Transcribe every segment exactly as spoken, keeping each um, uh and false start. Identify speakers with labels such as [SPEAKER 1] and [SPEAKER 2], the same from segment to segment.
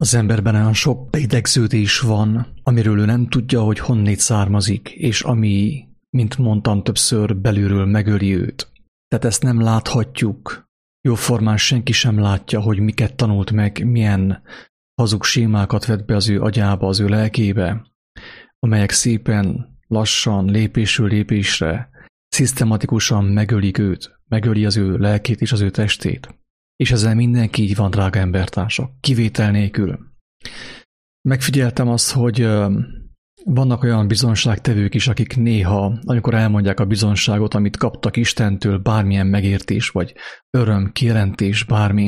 [SPEAKER 1] Az emberben olyan sok beidegződés van, amiről ő nem tudja, hogy honnét származik, és ami, mint mondtam többször, belülről megöli őt. Tehát ezt nem láthatjuk. Jóformán senki sem látja, hogy miket tanult meg, milyen hazug sémákat vett be az ő agyába, az ő lelkébe, amelyek szépen, lassan, lépésről lépésre, szisztematikusan megölik őt, megöli az ő lelkét és az ő testét. És ezzel mindenki így van, drága embertársak, kivétel nélkül. Megfigyeltem azt, hogy vannak olyan bizonságtevők is, akik néha, amikor elmondják a bizonságot, amit kaptak Istentől, bármilyen megértés, vagy öröm, kijelentés, bármi,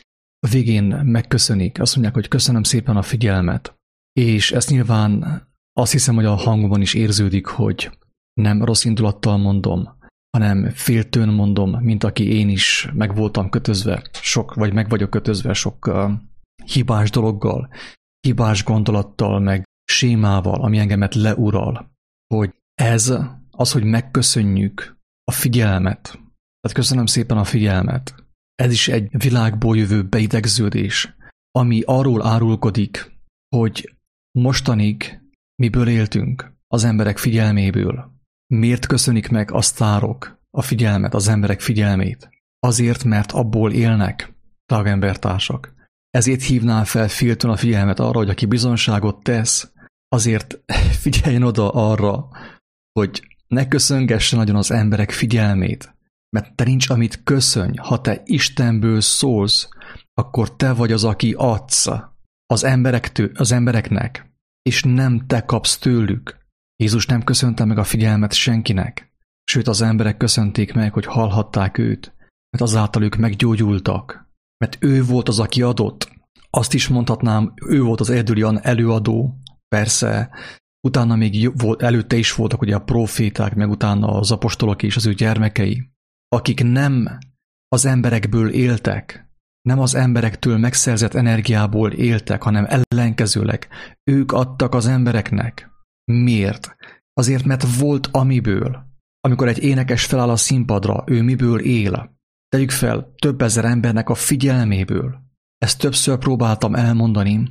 [SPEAKER 1] a végén megköszönik, azt mondják, hogy köszönöm szépen a figyelmet. És ezt nyilván azt hiszem, hogy a hangomban is érződik, hogy nem rossz indulattal mondom, hanem féltőn mondom, mint aki én is meg voltam kötözve, sok, vagy meg vagyok kötözve sok uh, hibás dologgal, hibás gondolattal, meg sémával, ami engemet leural, hogy ez az, hogy megköszönjük a figyelmet, tehát köszönöm szépen a figyelmet, ez is egy világból jövő beidegződés, ami arról árulkodik, hogy mostanig miből éltünk, az emberek figyelméből. Miért köszönik meg a sztárok a figyelmet, az emberek figyelmét? Azért, mert abból élnek, drága embertársak. Ezért hívnám fel féltőn a figyelmet arra, hogy aki bizonságot tesz, azért figyeljen oda arra, hogy ne köszöngesse nagyon az emberek figyelmét. Mert te nincs, amit köszönj. Ha te Istenből szólsz, akkor te vagy az, aki adsz az, emberektől, az embereknek, és nem te kapsz tőlük. Jézus nem köszönte meg a figyelmet senkinek, sőt az emberek köszönték meg, hogy hallhatták őt, mert azáltal ők meggyógyultak, mert ő volt az, aki adott. Azt is mondhatnám, ő volt az egyedüli előadó, persze, utána még volt, előtte is voltak ugye a proféták, meg utána az apostolok és az ő gyermekei, akik nem az emberekből éltek, nem az emberektől megszerzett energiából éltek, hanem ellenkezőleg ők adtak az embereknek. Miért? Azért, mert volt amiből. Amikor egy énekes feláll a színpadra, ő miből él? Tegyük fel, több ezer embernek a figyelméből. Ezt többször próbáltam elmondani,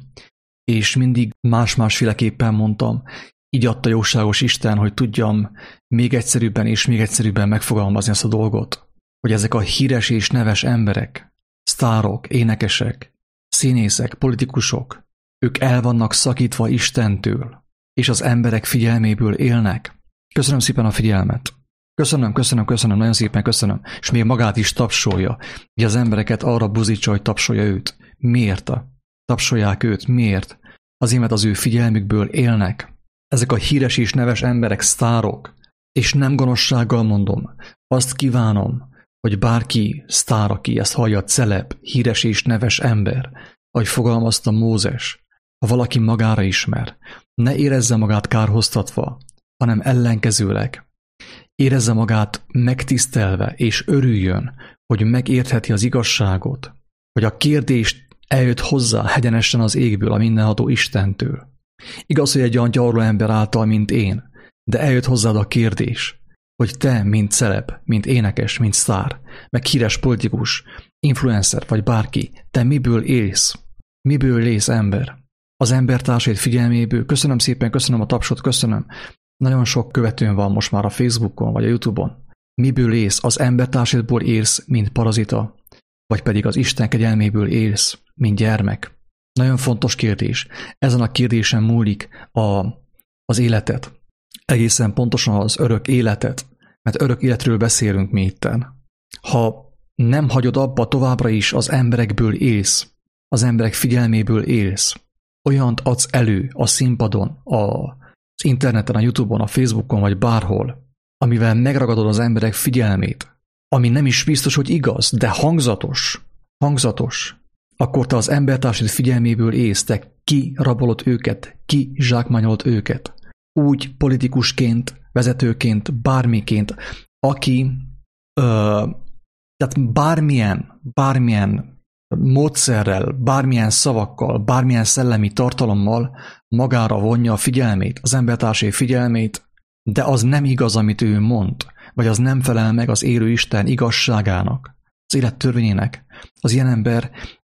[SPEAKER 1] és mindig más-másféleképpen mondtam. Így adta jóságos Isten, hogy tudjam még egyszerűbben és még egyszerűbben megfogalmazni ezt a dolgot, hogy ezek a híres és neves emberek, sztárok, énekesek, színészek, politikusok, ők el vannak szakítva Istentől, és az emberek figyelméből élnek. Köszönöm szépen a figyelmet. Köszönöm, köszönöm, köszönöm, nagyon szépen köszönöm. És még magát is tapsolja. Ugye az embereket arra buzítsa, hogy tapsolja őt. Miért? Tapsolják őt. Miért? Azért, mert az ő figyelmükből élnek. Ezek a híres és neves emberek, sztárok. És nem gonoszsággal mondom. Azt kívánom, hogy bárki sztár, aki ezt hallja, celeb, híres és neves ember, ahogy fogalmazta Mózes, ha valaki magára ismer, ne érezze magát kárhoztatva, hanem ellenkezőleg. Érezze magát megtisztelve, és örüljön, hogy megértheti az igazságot, hogy a kérdést eljött hozzá hegyenesen az égből, a mindenható Istentől. Igaz, hogy egy olyan gyarló ember által, mint én, de eljött hozzád a kérdés, hogy te, mint celeb, mint énekes, mint sztár, meg híres politikus, influencer vagy bárki, te miből élsz? Miből élsz, ember? Az embertársait figyelméből. Köszönöm szépen, köszönöm a tapsot, köszönöm. Nagyon sok követőn van most már a Facebookon vagy a YouTube-on. Miből élsz? Az embertársaidból élsz, mint parazita, vagy pedig az Isten kegyelméből élsz, mint gyermek? Nagyon fontos kérdés. Ezen a kérdésen múlik a, az életet. Egészen pontosan az örök életet, mert örök életről beszélünk mi itten. Ha nem hagyod abba, továbbra is az emberekből élsz, az emberek figyelméből élsz, olyant adsz elő a színpadon, a, az interneten, a YouTube-on, a Facebookon vagy bárhol, amivel megragadod az emberek figyelmét, ami nem is biztos, hogy igaz, de hangzatos, hangzatos, akkor te az embertársaid figyelméből élsz, te kirabolod őket, kizsákmányold őket. Úgy politikusként, vezetőként, bármiként, aki ö, tehát bármilyen, bármilyen módszerrel, bármilyen szavakkal, bármilyen szellemi tartalommal magára vonja a figyelmét, az embertársai figyelmét, de az nem igaz, amit ő mond, vagy az nem felel meg az élő Isten igazságának, az élet törvényének. Az ilyen ember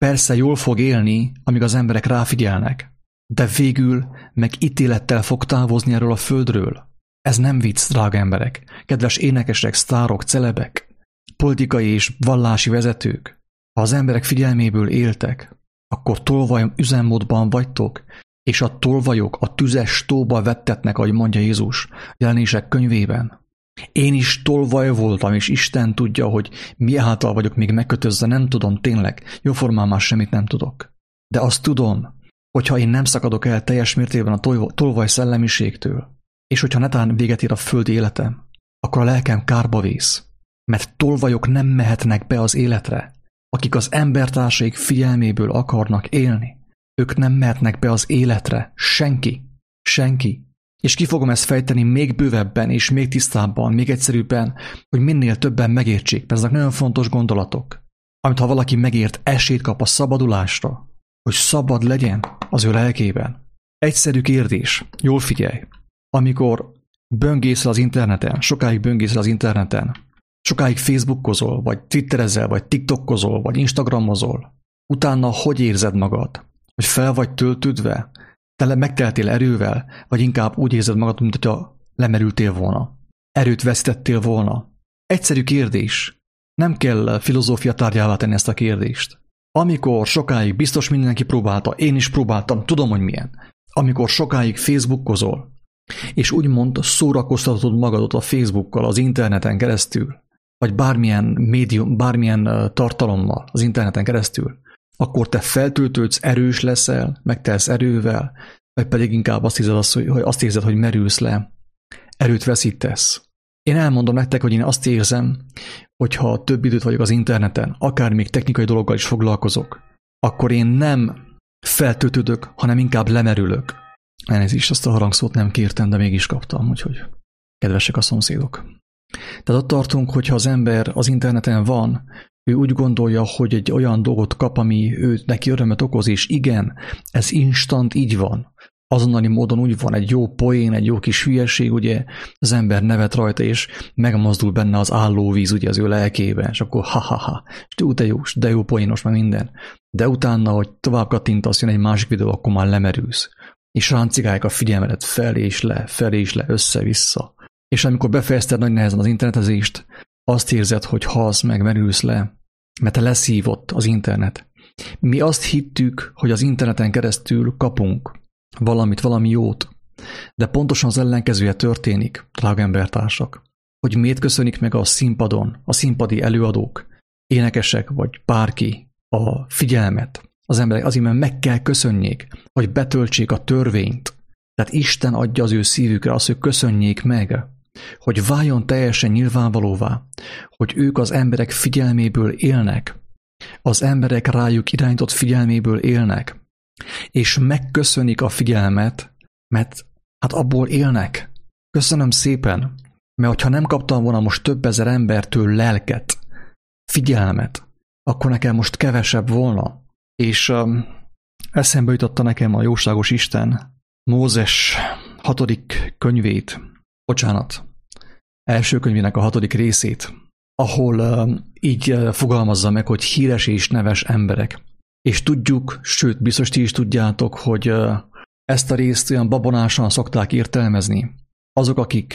[SPEAKER 1] Persze jól fog élni, amíg az emberek ráfigyelnek, de végül meg ítélettel fog távozni erről a földről. Ez nem vicc, drága emberek, kedves énekesek, sztárok, celebek, politikai és vallási vezetők. Ha az emberek figyelméből éltek, akkor tolvaj üzemmódban vagytok, és a tolvajok a tüzes tóba vettetnek, ahogy mondja Jézus Jelenések könyvében. Én is tolvaj voltam, és Isten tudja, hogy mi által vagyok még megkötözve, nem tudom, tényleg, jóformán már semmit nem tudok. De azt tudom, hogyha én nem szakadok el teljes mértékben a tolvaj szellemiségtől, és hogyha netán véget ér a földi életem, akkor a lelkem kárba vész, mert tolvajok nem mehetnek be az életre, akik az embertársaik figyelméből akarnak élni. Ők nem mehetnek be az életre. Senki. Senki. És ki fogom ezt fejteni még bővebben, és még tisztábban, még egyszerűbben, hogy minél többen megértsék, mert ezek nagyon fontos gondolatok. Amit ha valaki megért, esélyt kap a szabadulásra, hogy szabad legyen az ő lelkében. Egyszerű kérdés. Jól figyelj. Amikor böngészel az interneten, sokáig böngészel az interneten, sokáig facebookozol, vagy twitterezel, vagy tiktokkozol, vagy instagramozol, utána hogy érzed magad? Hogy fel vagy töltődve, tele megteltél erővel, vagy inkább úgy érzed magad, mint hogyha lemerültél volna. Erőt vesztettél volna. Egyszerű kérdés. Nem kell filozófia tárgyává tenni ezt a kérdést. Amikor sokáig biztos mindenki próbálta, én is próbáltam, tudom, hogy milyen. Amikor sokáig facebookozol, és úgymond szórakoztatod magadot a Facebookkal, az interneten keresztül, vagy bármilyen médium, bármilyen tartalommal az interneten keresztül, akkor te feltöltődsz, erős leszel, megtelsz erővel, vagy pedig inkább azt érzed, hogy, hogy azt érzed, hogy merülsz le, erőt veszítesz. Én elmondom nektek, hogy én azt érzem, hogy ha több időt vagyok az interneten, akár még technikai dologgal is foglalkozok, akkor én nem feltöltődök, hanem inkább lemerülök. Elnézést, azt a harangszót nem kértem, de mégis kaptam, úgyhogy kedvesek a szomszédok. Tehát ott tartunk, hogyha az ember az interneten van, ő úgy gondolja, hogy egy olyan dolgot kap, ami őt neki örömet okoz, és igen, ez instant így van. Azonnali módon úgy van, egy jó poén, egy jó kis hülyeség, ugye az ember nevet rajta, és megmozdul benne az állóvíz ugye az ő lelkében, és akkor ha-ha-ha, és tú, de jó, de jó poénos, meg minden. De utána, hogy tovább kattintasz, jön egy másik videó, akkor már lemerülsz. És ráncigálják a figyelmedet felé és le, felé és le, össze-vissza. És amikor befejezted nagy nehezen az internetezést, azt érzed, hogy halsz meg, merülsz le, mert te leszívott az internet. Mi azt hittük, hogy az interneten keresztül kapunk valamit, valami jót, de pontosan az ellenkezője történik, drága embertársak, hogy miért köszönik meg a színpadon, a színpadi előadók, énekesek vagy bárki a figyelmet. Az emberek azért, mert meg kell köszönjék, hogy betöltsék a törvényt. Tehát Isten adja az ő szívükre azt, hogy köszönjék meg, hogy váljon teljesen nyilvánvalóvá, hogy ők az emberek figyelméből élnek, az emberek rájuk irányított figyelméből élnek, és megköszönik a figyelmet, mert hát abból élnek. Köszönöm szépen, mert ha nem kaptam volna most több ezer embertől lelket, figyelmet, akkor nekem most kevesebb volna. És um, eszembe jutotta nekem a jóságos Isten Mózes hatodik könyvét, bocsánat, első könyvének a hatodik részét, ahol um, így uh, fogalmazza meg, hogy híres és neves emberek. És tudjuk, sőt, biztos ti is tudjátok, hogy uh, ezt a részt olyan babonásan szokták értelmezni. Azok, akik,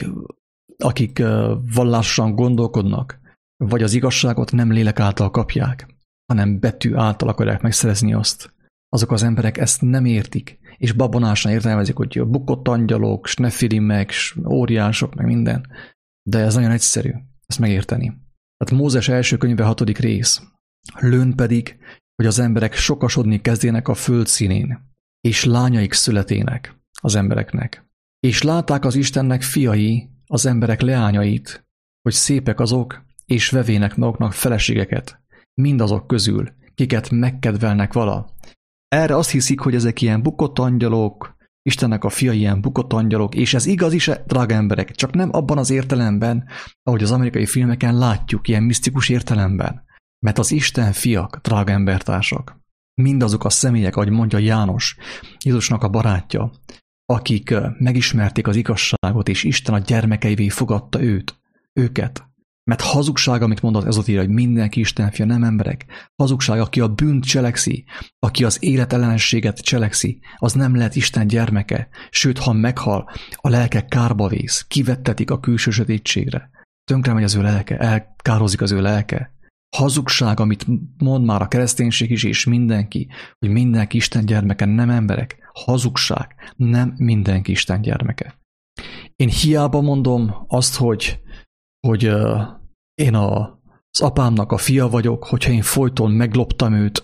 [SPEAKER 1] akik uh, vallásosan gondolkodnak, vagy az igazságot nem lélek által kapják, hanem betű által akarják megszerezni azt. Azok az emberek ezt nem értik, és babonásan értelmezik, hogy bukott angyalok, snefilimek, óriások, meg minden. De ez nagyon egyszerű, ezt megérteni. Tehát Mózes első könyve hatodik rész. Lőn pedig, hogy az emberek sokasodni kezdjenek a föld színén, és lányaik születének az embereknek. És látták az Istennek fiai, az emberek leányait, hogy szépek azok, és vevének maguknak feleségeket, mindazok közül, kiket megkedvelnek vala. Erre azt hiszik, hogy ezek ilyen bukott angyalok, Istennek a fiai ilyen bukott angyalok, és ez igaz is, drága emberek, csak nem abban az értelemben, ahogy az amerikai filmeken látjuk, ilyen misztikus értelemben. Mert az Isten fiak, drága embertársak, mindazok a személyek, ahogy mondja János, Jézusnak a barátja, akik megismerték az igazságot, és Isten a gyermekeivé fogadta őt, őket, Mert hazugság, amit mondott Ezotéria, hogy mindenki Isten fia, nem emberek. Hazugság, aki a bűnt cselekszi, aki az élet ellenességet cselekszi, az nem lehet Isten gyermeke. Sőt, ha meghal, a lelke kárba vész, kivettetik a külső sötétségre. Tönkre megy az ő lelke, elkározik az ő lelke. Hazugság, amit mond már a kereszténység is, és mindenki, hogy mindenki Isten gyermeke, nem emberek. Hazugság, nem mindenki Isten gyermeke. Én hiába mondom azt, hogy, hogy uh, én a, az apámnak a fia vagyok, hogyha én folyton megloptam őt,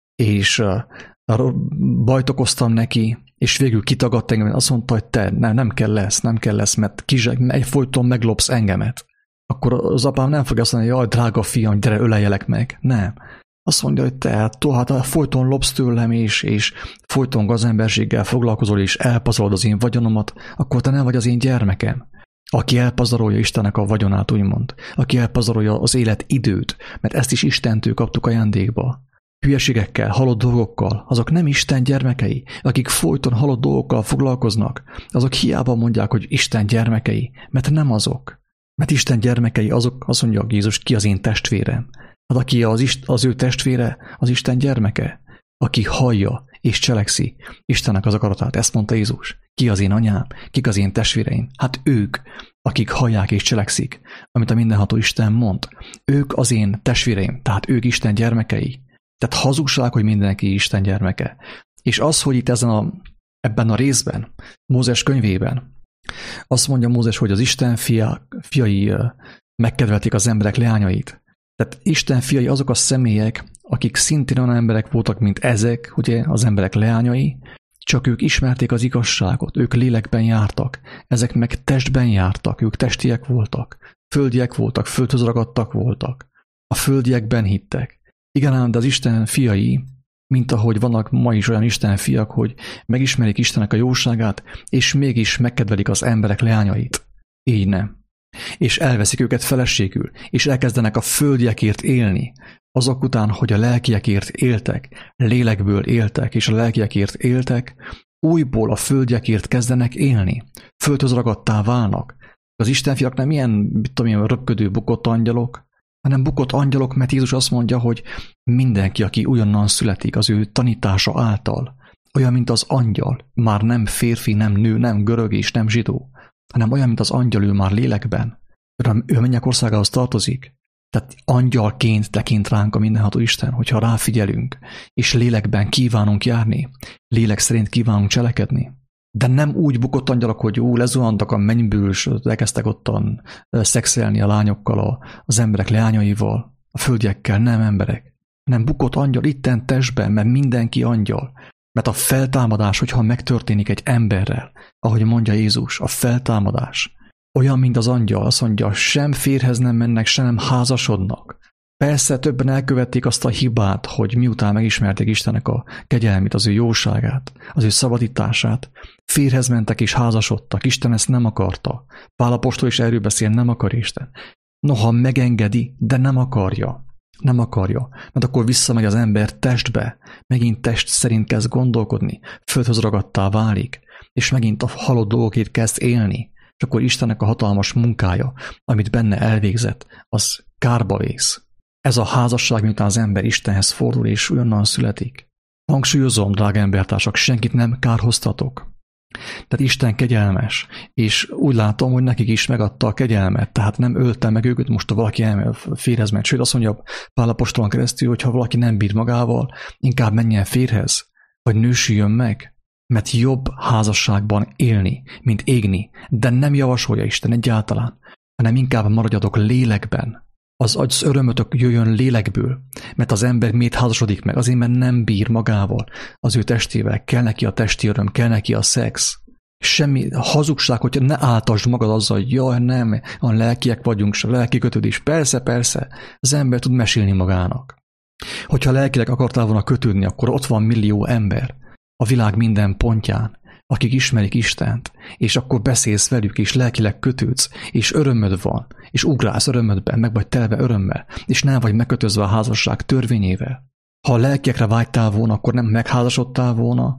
[SPEAKER 1] és uh, bajt okoztam neki, és végül kitagadt engem, azt mondta, hogy te nem, nem kell lesz, nem kell lesz, mert kizseg, egy folyton meglopsz engemet. Akkor az apám nem fogja azt mondani, hogy jaj, drága fiam, gyere, öleljelek meg. Nem. Azt mondja, hogy te hát, hát folyton lopsz tőlem, és, és folyton gazemberséggel foglalkozol, és elpazarolod az én vagyonomat, akkor te nem vagy az én gyermekem. Aki elpazarolja Istennek a vagyonát, úgymond. Aki elpazarolja az élet időt, mert ezt is Istentől kaptuk ajándékba. Hülyeségekkel, halott dolgokkal, azok nem Isten gyermekei, akik folyton halott dolgokkal foglalkoznak, azok hiába mondják, hogy Isten gyermekei, mert nem azok. Mert Isten gyermekei azok, azt mondja Jézus, ki az én testvérem. Az, aki az, Ist, az ő testvére, az Isten gyermeke, aki hallja és cselekszi Istennek az akaratát. Ezt mondta Jézus. Ki az én anyám, kik az én testvéreim? Hát ők, akik hallják és cselekszik, amit a mindenható Isten mond. Ők az én testvéreim, tehát ők Isten gyermekei. Tehát hazugság, hogy mindenki Isten gyermeke. És az, hogy itt ezen a, ebben a részben, Mózes könyvében, azt mondja Mózes, hogy az Isten fia, fiai megkedvelték az emberek leányait. Tehát Isten fiai azok a személyek, akik szintén olyan emberek voltak, mint ezek, ugye, az emberek leányai, csak ők ismerték az igazságot, ők lélekben jártak, ezek meg testben jártak, ők testiek voltak, földiek voltak, földhöz ragadtak voltak, a földiekben hittek. Igen, ám, de az Isten fiai, mint ahogy vannak ma is olyan Isten fiak, hogy megismerik Istennek a jóságát, és mégis megkedvelik az emberek leányait. Így nem. És elveszik őket feleségül, és elkezdenek a földiekért élni, azok után, hogy a lelkiekért éltek, lélekből éltek, és a lelkiekért éltek, újból a földiekért kezdenek élni, földhöz ragadtá válnak. Az Istenfiak nem ilyen, mit tudom én, röpködő bukott angyalok, hanem bukott angyalok, mert Jézus azt mondja, hogy mindenki, aki újonnan születik az ő tanítása által, olyan, mint az angyal, már nem férfi, nem nő, nem görög és nem zsidó, hanem olyan, mint az angyal, ő már lélekben. Ő a mennyek országához tartozik. Tehát angyalként tekint ránk a mindenható Isten, hogyha ráfigyelünk, és lélekben kívánunk járni, lélek szerint kívánunk cselekedni. De nem úgy bukott angyalok, hogy ú, lezuhantak a mennyből, és elkezdtek ottan szexelni a lányokkal, az emberek leányaival, a földiekkel, nem emberek. Nem bukott angyal itten testben, mert mindenki angyal. Mert a feltámadás, hogyha megtörténik egy emberrel, ahogy mondja Jézus, a feltámadás, olyan, mint az angyal, azt mondja, sem férhez nem mennek, sem nem házasodnak. Persze többen elkövették azt a hibát, hogy miután megismerték Istennek a kegyelmét, az ő jóságát, az ő szabadítását, férhez mentek és házasodtak. Isten ezt nem akarta. Pál apostol is erről beszél, nem akar Isten. Noha megengedi, de nem akarja. Nem akarja, mert akkor visszamegy az ember testbe, megint test szerint kezd gondolkodni, földhöz ragadtá válik, és megint a halott dolgokért kezd élni, és akkor Istennek a hatalmas munkája, amit benne elvégzett, az kárba vész. Ez a házasság, miután az ember Istenhez fordul, és onnan születik. Hangsúlyozom, drága embertársak, senkit nem kárhoztatok. Tehát Isten kegyelmes, és úgy látom, hogy nekik is megadta a kegyelmet, tehát nem ölte meg őket, most ha valaki férhez megy. Sőt, azt mondja Pál apostolon keresztül, hogy ha valaki nem bír magával, inkább menjen férhez, vagy nősüljön meg, mert jobb házasságban élni, mint égni, de nem javasolja Isten egyáltalán, hanem inkább maradjatok lélekben. Az, az örömötök jöjjön lélekből, mert az ember miért házasodik meg? Azért, mert nem bír magával, az ő testével, kell neki a testi öröm, kell neki a szex. Semmi hazugság, hogy ne áltasd magad azzal, hogy jaj, nem, a lelkiek vagyunk, a lelki kötődés. Persze, persze, az ember tud mesélni magának. Hogyha lelkileg akartál volna kötődni, akkor ott van millió ember a világ minden pontján, akik ismerik Istent, és akkor beszélsz velük, és lelkileg kötődsz, és örömöd van, és ugrálsz örömödben, meg vagy telve örömmel, és nem vagy megkötözve a házasság törvényével. Ha a lelkiekre vágytál volna, akkor nem megházasodtál volna,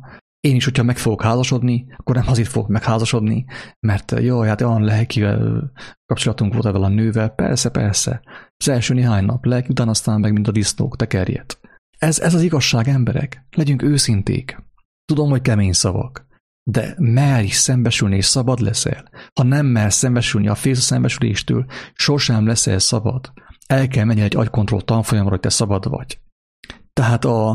[SPEAKER 1] Én is, hogyha meg fogok házasodni, akkor nem azért fogok megházasodni, mert jaj, hát olyan lelkivel kapcsolatunk volt ezzel a nővel. Persze, persze. Az első néhány nap lelki, utána aztán meg, mint a disznók, tekerjet. Ez, ez az igazság, emberek. Legyünk őszinték. Tudom, hogy kemény szavak, de merj szembesülni, és szabad leszel. Ha nem mersz szembesülni a fész szembesüléstől, sosem leszel szabad. El kell menni egy agykontroll tanfolyamra, hogy te szabad vagy. Tehát a,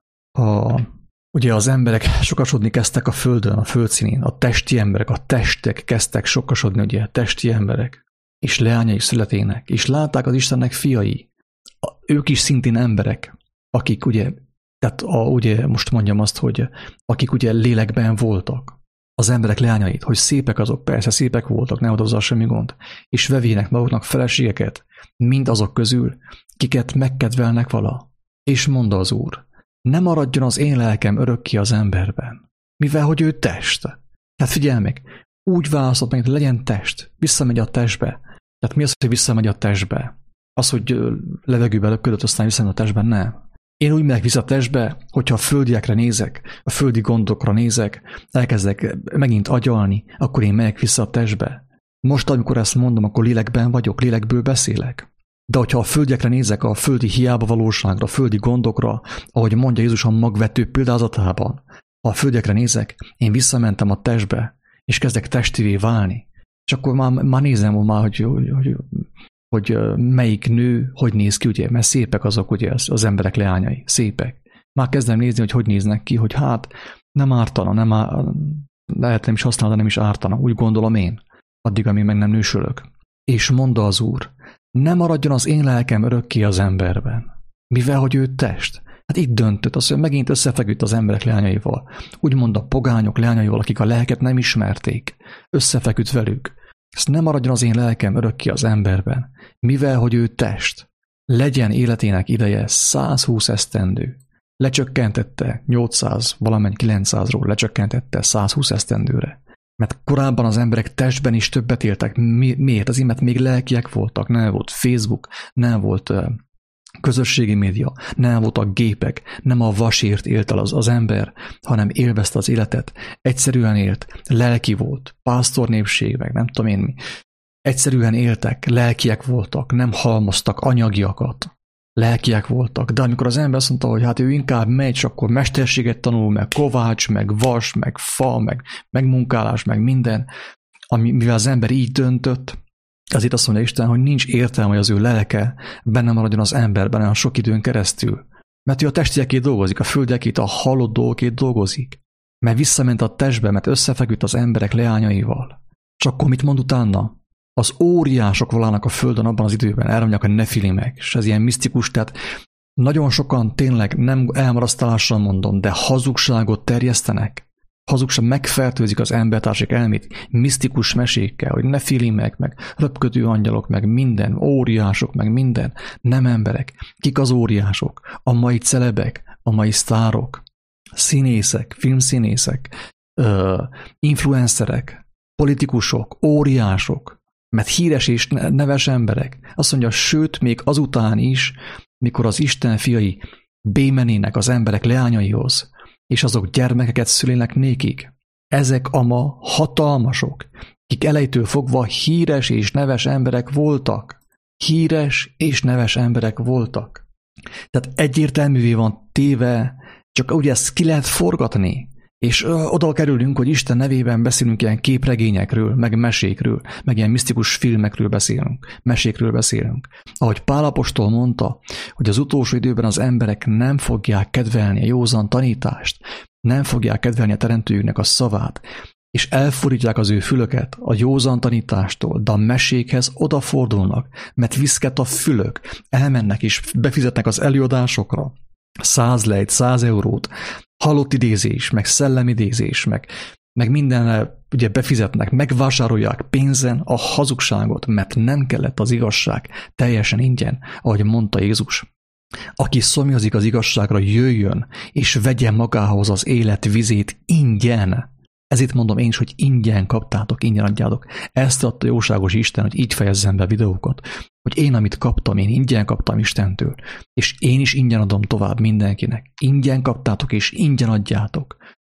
[SPEAKER 1] a, ugye az emberek sokasodni kezdtek a földön, a földszínén, a testi emberek, a testek kezdtek sokasodni, ugye, a testi emberek, és leányai születének, és látták az Istennek fiai. A, ők is szintén emberek, akik ugye, tehát a, ugye most mondjam azt, hogy akik ugye lélekben voltak, az emberek leányait, hogy szépek azok, persze szépek voltak, ne oda semmi gond, és vevének maguknak feleségeket, mind azok közül, kiket megkedvelnek vala. És mondta az Úr, ne maradjon az én lelkem örökké az emberben, mivel hogy ő test. Tehát figyelj meg, úgy választott meg, hogy legyen test, visszamegy a testbe. Tehát mi az, hogy visszamegy a testbe? Az, hogy levegőbe löpködött, aztán visszamegy a testben? Nem. Én úgy megyek vissza a testbe, hogyha a földiekre nézek, a földi gondokra nézek, elkezdek megint agyalni, akkor én megyek vissza a testbe. Most, amikor ezt mondom, akkor lélekben vagyok, lélekből beszélek. De hogyha a földiekre nézek, a földi hiába valóságra, a földi gondokra, ahogy mondja Jézus a magvető példázatában, ha a földiekre nézek, én visszamentem a testbe, és kezdek testivé válni. És akkor már, már nézem, már, hogy, hogy, hogy, hogy melyik nő, hogy néz ki, ugye, mert szépek azok, ugye, az emberek leányai, szépek. Már kezdem nézni, hogy hogy néznek ki, hogy hát nem ártana, nem á... lehet nem is használni, de nem is ártana, úgy gondolom én, addig, amíg meg nem nősülök. És mondta az Úr, ne maradjon az én lelkem örökké az emberben, mivel hogy ő test. Hát itt döntött, az, hogy megint összefeküdt az emberek leányaival. Úgymond a pogányok leányaival, akik a lelket nem ismerték. Összefeküdt velük. Ezt nem maradjon az én lelkem örökké az emberben, mivel hogy ő test. Legyen életének ideje százhúsz esztendő. Lecsökkentette nyolcszáz, valamennyi kilencszázról lecsökkentette százhúsz esztendőre. Mert korábban az emberek testben is többet éltek. Mi, miért? Azért, mert még lelkiek voltak. Nem volt Facebook, nem volt uh, közösségi média, nem voltak gépek, nem a vasért élt el az, az ember, hanem élvezte az életet. Egyszerűen élt, lelki volt, pásztornépség, meg nem tudom én mi. Egyszerűen éltek, lelkiek voltak, nem halmoztak anyagiakat. Lelkiek voltak, de amikor az ember azt mondta, hogy hát ő inkább megy, és akkor mesterséget tanul, meg kovács, meg vas, meg fa, meg megmunkálás, meg minden, ami, mivel az ember így döntött, ezért azt mondja Isten, hogy nincs értelme, hogy az ő lelke benne maradjon az emberben olyan sok időn keresztül. Mert ő a testiekét dolgozik, a földekét, a halott dolgokét dolgozik. Mert visszament a testbe, mert összefeküdt az emberek leányaival. És akkor mit mond utána? Az óriások valának a földön abban az időben, erre mondják a nefilimek, és ez ilyen misztikus, tehát nagyon sokan tényleg nem elmarasztalással mondom, de hazugságot terjesztenek. Hazugság megfertőzik az embertársak elmét, misztikus mesékkel, hogy nefilimek, meg röpködő angyalok, meg minden, óriások, meg minden, nem emberek. Kik az óriások? A mai celebek, a mai sztárok, színészek, filmszínészek, uh, influencerek, politikusok, óriások, mert híres és neves emberek. Azt mondja, sőt, még azután is, mikor az Isten fiai bémenének az emberek leányaihoz, és azok gyermekeket szülének nékik. Ezek a ma hatalmasok, kik elejétől fogva híres és neves emberek voltak. Híres és neves emberek voltak. Tehát egyértelművé van téve, csak ugye ezt ki lehet forgatni, és oda kerülünk, hogy Isten nevében beszélünk ilyen képregényekről, meg mesékről, meg ilyen misztikus filmekről beszélünk, mesékről beszélünk. Ahogy Pál apostol mondta, hogy az utolsó időben az emberek nem fogják kedvelni a józan tanítást, nem fogják kedvelni a teremtőjüknek a szavát, és elfordítják az ő fülöket a józan tanítástól, de a mesékhez odafordulnak, mert viszket a fülök, elmennek és befizetnek az előadásokra, száz lejt, száz eurót, halott idézés, meg szellemidézés, meg, meg mindenre ugye befizetnek, megvásárolják pénzen a hazugságot, mert nem kellett az igazság teljesen ingyen, ahogy mondta Jézus. Aki szomjazik az igazságra, jöjjön, és vegye magához az élet vizét ingyen. Ezért mondom én is, hogy ingyen kaptátok, ingyen adjátok. Ezt adta jóságos Isten, hogy így fejezzem be videókat, hogy én, amit kaptam, én ingyen kaptam Istentől, és én is ingyen adom tovább mindenkinek. Ingyen kaptátok, és ingyen adjátok.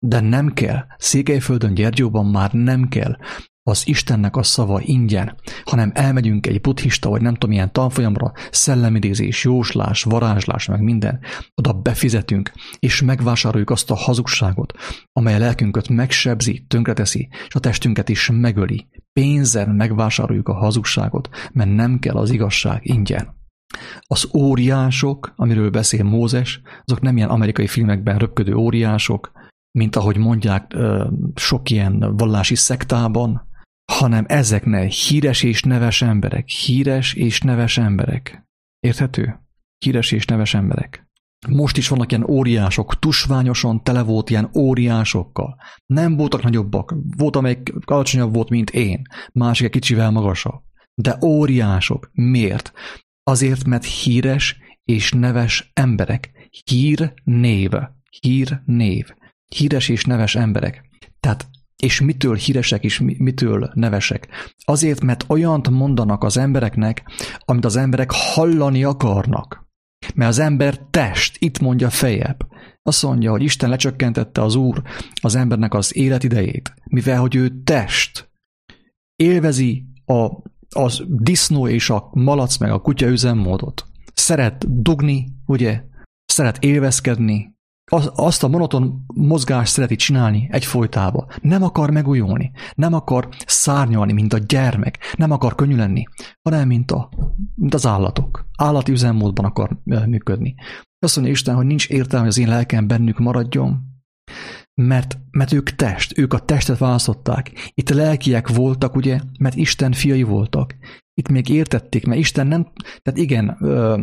[SPEAKER 1] De nem kell, Székelyföldön, Gyergyóban már nem kell az Istennek a szava ingyen, hanem elmegyünk egy buddhista, vagy nem tudom milyen tanfolyamra, szellemidézés, jóslás, varázslás, meg minden, oda befizetünk, és megvásároljuk azt a hazugságot, amely a lelkünket megsebzi, tönkreteszi, és a testünket is megöli. Pénzen megvásároljuk a hazugságot, mert nem kell az igazság ingyen. Az óriások, amiről beszél Mózes, azok nem ilyen amerikai filmekben röpködő óriások, mint ahogy mondják sok ilyen vallási szektában, hanem ezeknek híres és neves emberek. Híres és neves emberek. Érthető? Híres és neves emberek. Most is vannak ilyen óriások, tusványosan tele volt ilyen óriásokkal. Nem voltak nagyobbak, volt, amelyik alacsonyabb volt, mint én, másik egy kicsivel magasabb. De óriások. Miért? Azért, mert híres és neves emberek. Hír név. Hír név. Híres és neves emberek. Tehát, és mitől híresek és mitől nevesek? Azért, mert olyant mondanak az embereknek, amit az emberek hallani akarnak. Mert az ember test, itt mondja fejebb. Azt mondja, hogy Isten lecsökkentette az Úr az embernek az életidejét, mivel hogy ő test. Élvezi a, a disznó és a malac meg a kutya üzemmódot. Szeret dugni, ugye? Szeret élvezkedni. Azt a monoton mozgást szereti csinálni egyfolytában. Nem akar megújulni, nem akar szárnyalni, mint a gyermek, nem akar könnyű lenni, hanem mint, a, mint az állatok. Állati üzemmódban akar működni. Azt mondja Isten, hogy nincs értelme, hogy az én lelkem bennük maradjon, mert, mert ők test, ők a testet választották. Itt a lelkiek voltak, ugye, mert Isten fiai voltak. Itt még értették, mert Isten nem, tehát igen,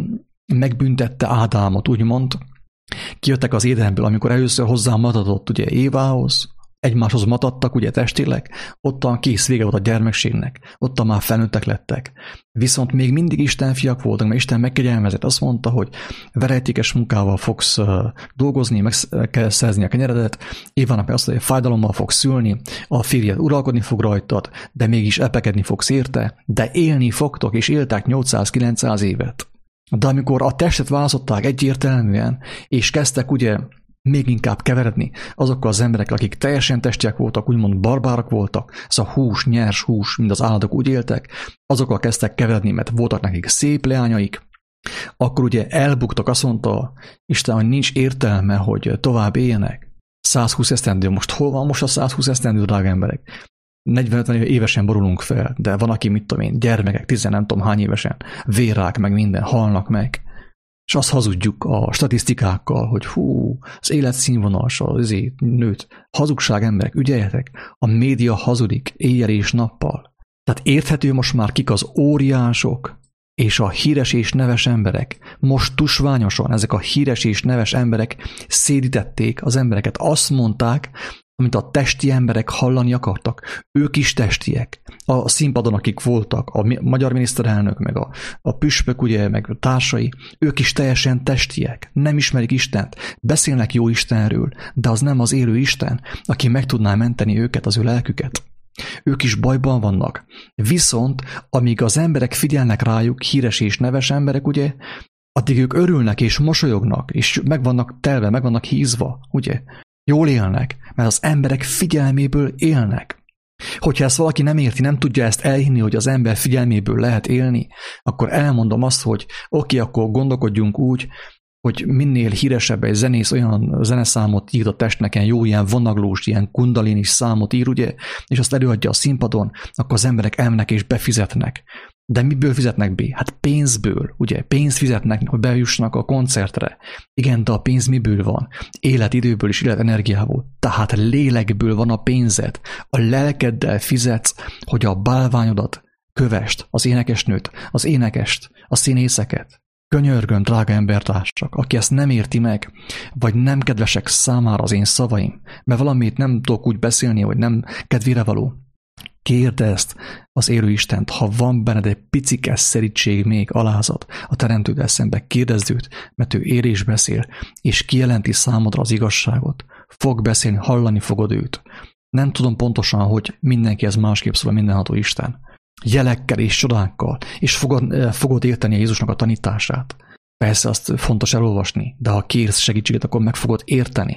[SPEAKER 1] megbüntette Ádámot, úgymond. Kijöttek az édenből, amikor először hozzá matatott ugye Évához, egymáshoz matadtak ugye testileg, ottan kész vége volt a gyermekségnek, ottan már felnőttek lettek. Viszont még mindig Isten fiak voltak, mert Isten megkegyelmezett, azt mondta, hogy verejtékes munkával fogsz dolgozni, meg kell szerzni a kenyeredet, Évának meg azt mondja, hogy fájdalommal fogsz szülni, a férjed uralkodni fog rajtad, de mégis epekedni fogsz érte, de élni fogtok, és éltek nyolcszáz-kilencszáz évet. De amikor a testet választották egyértelműen, és kezdtek ugye még inkább keveredni azokkal az emberek, akik teljesen testiek voltak, úgymond barbárok voltak, ez a hús, nyers hús, mind az állatok úgy éltek, azokkal kezdtek keveredni, mert voltak nekik szép leányaik, akkor ugye elbuktak, azt mondta Isten, hogy nincs értelme, hogy tovább éljenek. százhúsz esztendő, most hol van most a százhúsz esztendő, drága emberek? negyven-ötven évesen borulunk fel, de van, aki, mit tudom én, gyermekek, tizen nem tudom hány évesen, vérrák meg minden, halnak meg, és azt hazudjuk a statisztikákkal, hogy hú, az életszínvonalas, az nőtt. Hazugság, emberek, ügyeljetek, a média hazudik éjjel és nappal. Tehát érthető most már, kik az óriások, és a híres és neves emberek. Most tusványosan ezek a híres és neves emberek szédítették az embereket. Azt mondták, amit a testi emberek hallani akartak. Ők is testiek. A színpadon, akik voltak, a magyar miniszterelnök, meg a, a püspök, ugye, meg a társai, ők is teljesen testiek. Nem ismerik Istent. Beszélnek jó Istenről, de az nem az élő Isten, aki meg tudná menteni őket, az ő lelküket. Ők is bajban vannak. Viszont, amíg az emberek figyelnek rájuk, híres és neves emberek, ugye, addig ők örülnek és mosolyognak, és meg vannak telve, meg vannak hízva, ugye? Jól élnek, mert az emberek figyelméből élnek. Hogyha ezt valaki nem érti, nem tudja ezt elhinni, hogy az ember figyelméből lehet élni, akkor elmondom azt, hogy oké, okay, akkor gondolkodjunk úgy, hogy minél híresebb egy zenész olyan zeneszámot ír a testneken, jó ilyen vonaglós, ilyen kundalinis számot ír, ugye, és azt előadja a színpadon, akkor az emberek elmennek és befizetnek. De miből fizetnek be? Hát pénzből, ugye? Pénzt fizetnek, hogy bejussanak a koncertre. Igen, de a pénz miből van? Életidőből és életenergiából. Tehát lélekből van a pénzed. A lelkeddel fizetsz, hogy a bálványodat kövest, az énekesnőt, az énekest, a színészeket. Könyörgöm, drága embertársak, aki ezt nem érti meg, vagy nem kedvesek számára az én szavaim, mert valamit nem tudok úgy beszélni, hogy nem kedvére való. Kérdezd az élő Istent, ha van benned egy picike szerítség még, alázat a teremtőddel szembe, kérdezd őt, mert ő ér és beszél, és kijelenti számodra az igazságot. Fog beszélni, hallani fogod őt. Nem tudom pontosan, hogy mindenki ez másképp szól a mindenható Isten. Jelekkel és csodákkal, és fogod, fogod érteni a Jézusnak a tanítását. Persze azt fontos elolvasni, de ha kérsz segítséget, akkor meg fogod érteni.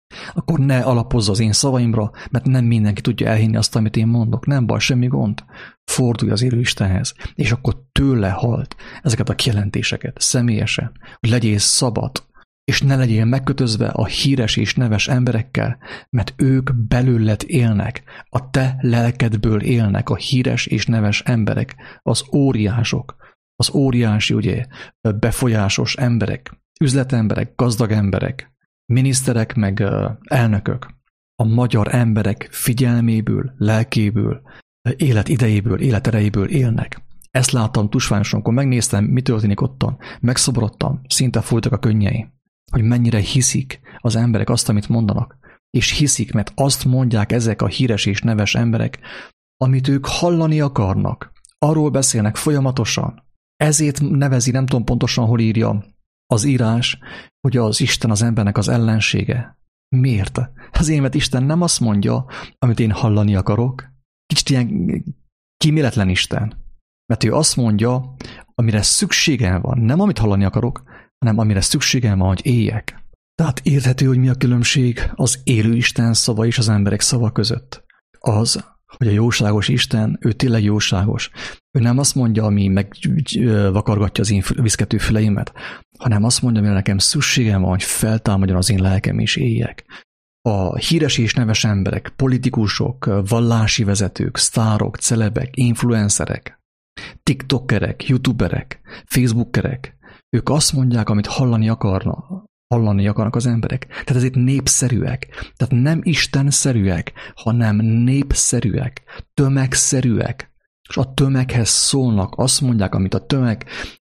[SPEAKER 1] akkor ne alapozza az én szavaimra, mert nem mindenki tudja elhinni azt, amit én mondok. Nem baj, semmi gond. Fordulj az élő Istenhez, és akkor tőle halld ezeket a kijelentéseket személyesen, hogy legyél szabad, és ne legyél megkötözve a híres és neves emberekkel, mert ők belőled élnek, a te lelkedből élnek a híres és neves emberek, az óriások, az óriási, ugye, befolyásos emberek, üzletemberek, gazdag emberek, miniszterek, meg elnökök, a magyar emberek figyelméből, lelkéből, életidejéből, életerejéből élnek. Ezt láttam tusványosan, amikor megnéztem, mi történik ottan, megszomorodtam, szinte folytak a könnyei, hogy mennyire hiszik az emberek azt, amit mondanak. És hiszik, mert azt mondják ezek a híres és neves emberek, amit ők hallani akarnak. Arról beszélnek folyamatosan. Ezért nevezi, nem tudom pontosan, hol írja az írás, hogy az Isten az embernek az ellensége. Miért? Azért, mert Isten nem azt mondja, amit én hallani akarok. Kicsit ilyen kíméletlen Isten. Mert ő azt mondja, amire szükségem van, nem amit hallani akarok, hanem amire szükségem van, hogy éljek. Tehát érthető, hogy mi a különbség az élő Isten szava és az emberek szava között. Az, hogy a jóságos Isten, ő tényleg jóságos. Ő nem azt mondja, ami megvakargatja az én viszkető füleimet, hanem azt mondja, amire nekem szükségem van, hogy feltámadjon az én lelkem és éljek. A híres és neves emberek, politikusok, vallási vezetők, sztárok, celebek, influencerek, tiktokerek, youtuberek, facebookerek, ők azt mondják, amit hallani akarnak, hallani akarnak az emberek. Tehát ezért népszerűek. Tehát nem istenszerűek, hanem népszerűek, tömegszerűek. És a tömeghez szólnak, azt mondják, amit a tömeg.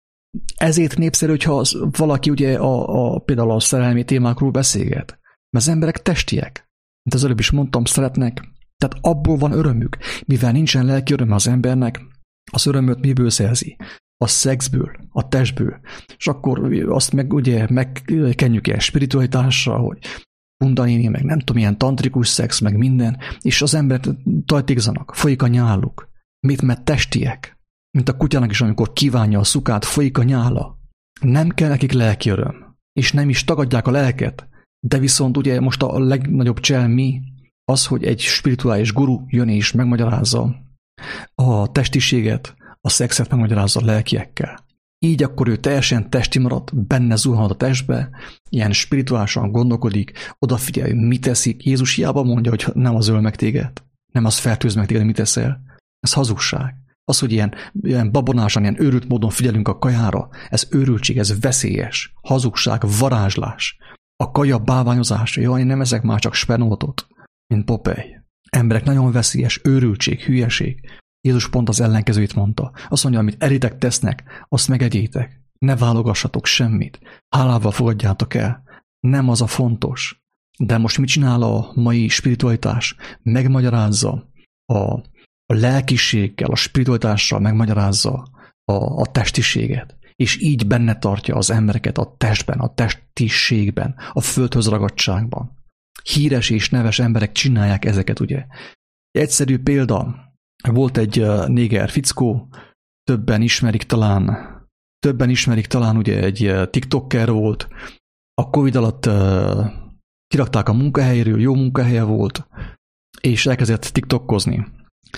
[SPEAKER 1] Ezért népszerű, hogyha az, valaki ugye a, a, például a szerelmi témákról beszélget. Mert az emberek testiek. Mint az előbb is mondtam, szeretnek. Tehát abból van örömük. Mivel nincsen lelki öröme az embernek, az örömöt miből szerzi? A szexből, a testből. És akkor azt meg ugye megkenjük el spiritualitásra, hogy kundalini, meg nem tudom, ilyen tantrikus szex, meg minden, és az embert tajtékzanak, folyik a nyáluk. Mit, mert testiek. Mint a kutyának is, amikor kívánja a szukát, folyik a nyála. Nem kell nekik lelki öröm, és nem is tagadják a lelket, de viszont ugye most a legnagyobb csel mi? Az, hogy egy spirituális guru jön és megmagyarázza a testiséget, a szexet megmagyarázza a lelkiekkel. Így akkor ő teljesen testi maradt, benne zuhanhat a testbe, ilyen spirituálisan gondolkodik, odafigyel, mit teszik. Jézus hiába mondja, hogy nem az öl meg téged, nem az fertőz meg téged, mit teszel. Ez hazugság. Az, hogy ilyen, ilyen babonásan, ilyen őrült módon figyelünk a kajára, ez őrültség, ez veszélyes, hazugság, varázslás. A kaja bálványozás, jaj, nem ezek már csak spenótot, mint Popeye. Emberek, nagyon veszélyes, őrültség, hülyeség. Jézus pont az ellenkezőit mondta. Azt mondja, amit eritek tesznek, azt megegyétek. Ne válogassatok semmit. Hálával fogadjátok el. Nem az a fontos. De most mit csinál a mai spiritualitás? Megmagyarázza a, a lelkiséggel, a spiritualitással megmagyarázza a, a testiséget. És így benne tartja az embereket a testben, a testiségben, a földhöz ragadtságban. Híres és neves emberek csinálják ezeket, ugye. Egyszerű példa. Volt egy néger fickó, többen ismerik talán, többen ismerik talán, ugye egy tiktoker volt, a Covid alatt uh, kirakták a munkahelyéről, jó munkahelye volt, és elkezdett tiktokozni.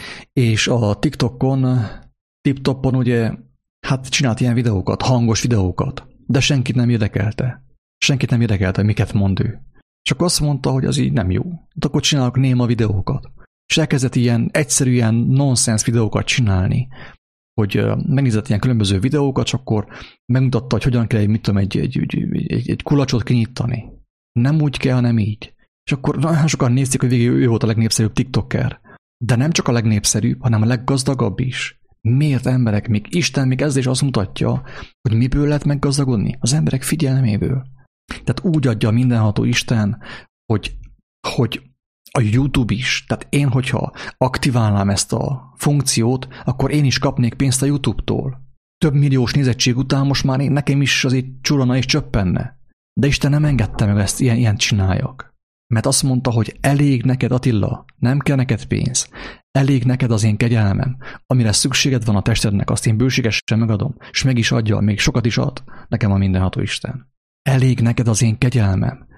[SPEAKER 1] És a TikTokon, TikTokon ugye, hát csinált ilyen videókat, hangos videókat, de senkit nem érdekelte. Senkit nem érdekelte, miket mond ő. Csak azt mondta, hogy az így nem jó. De akkor csinálok néma videókat. És elkezdett ilyen egyszerű, ilyen nonsense videókat csinálni, hogy megnézett ilyen különböző videókat, és akkor megmutatta, hogy hogyan kell, mit tudom, egy, egy, egy, egy, egy kulacsot kinyitani. Nem úgy kell, hanem így. És akkor nagyon sokan nézték, hogy végül ő volt a legnépszerűbb tiktoker. De nem csak a legnépszerűbb, hanem a leggazdagabb is. Miért emberek? Még Isten még ezzel is azt mutatja, hogy miből lehet meggazdagodni? Az emberek figyelméből. Tehát úgy adja mindenható Isten, hogy, hogy a YouTube is. Tehát én, hogyha aktiválnám ezt a funkciót, akkor én is kapnék pénzt a YouTube-tól. Több milliós nézettség után most már én, nekem is az így csurana és csöppenne. De Isten nem engedte meg ezt, ilyen, ilyen csináljak. Mert azt mondta, hogy elég neked, Attila, nem kell neked pénz. Elég neked az én kegyelmem. Amire szükséged van a testednek, azt én bőségesen megadom, és meg is adja, még sokat is ad nekem a mindenható Isten. Elég neked az én kegyelmem.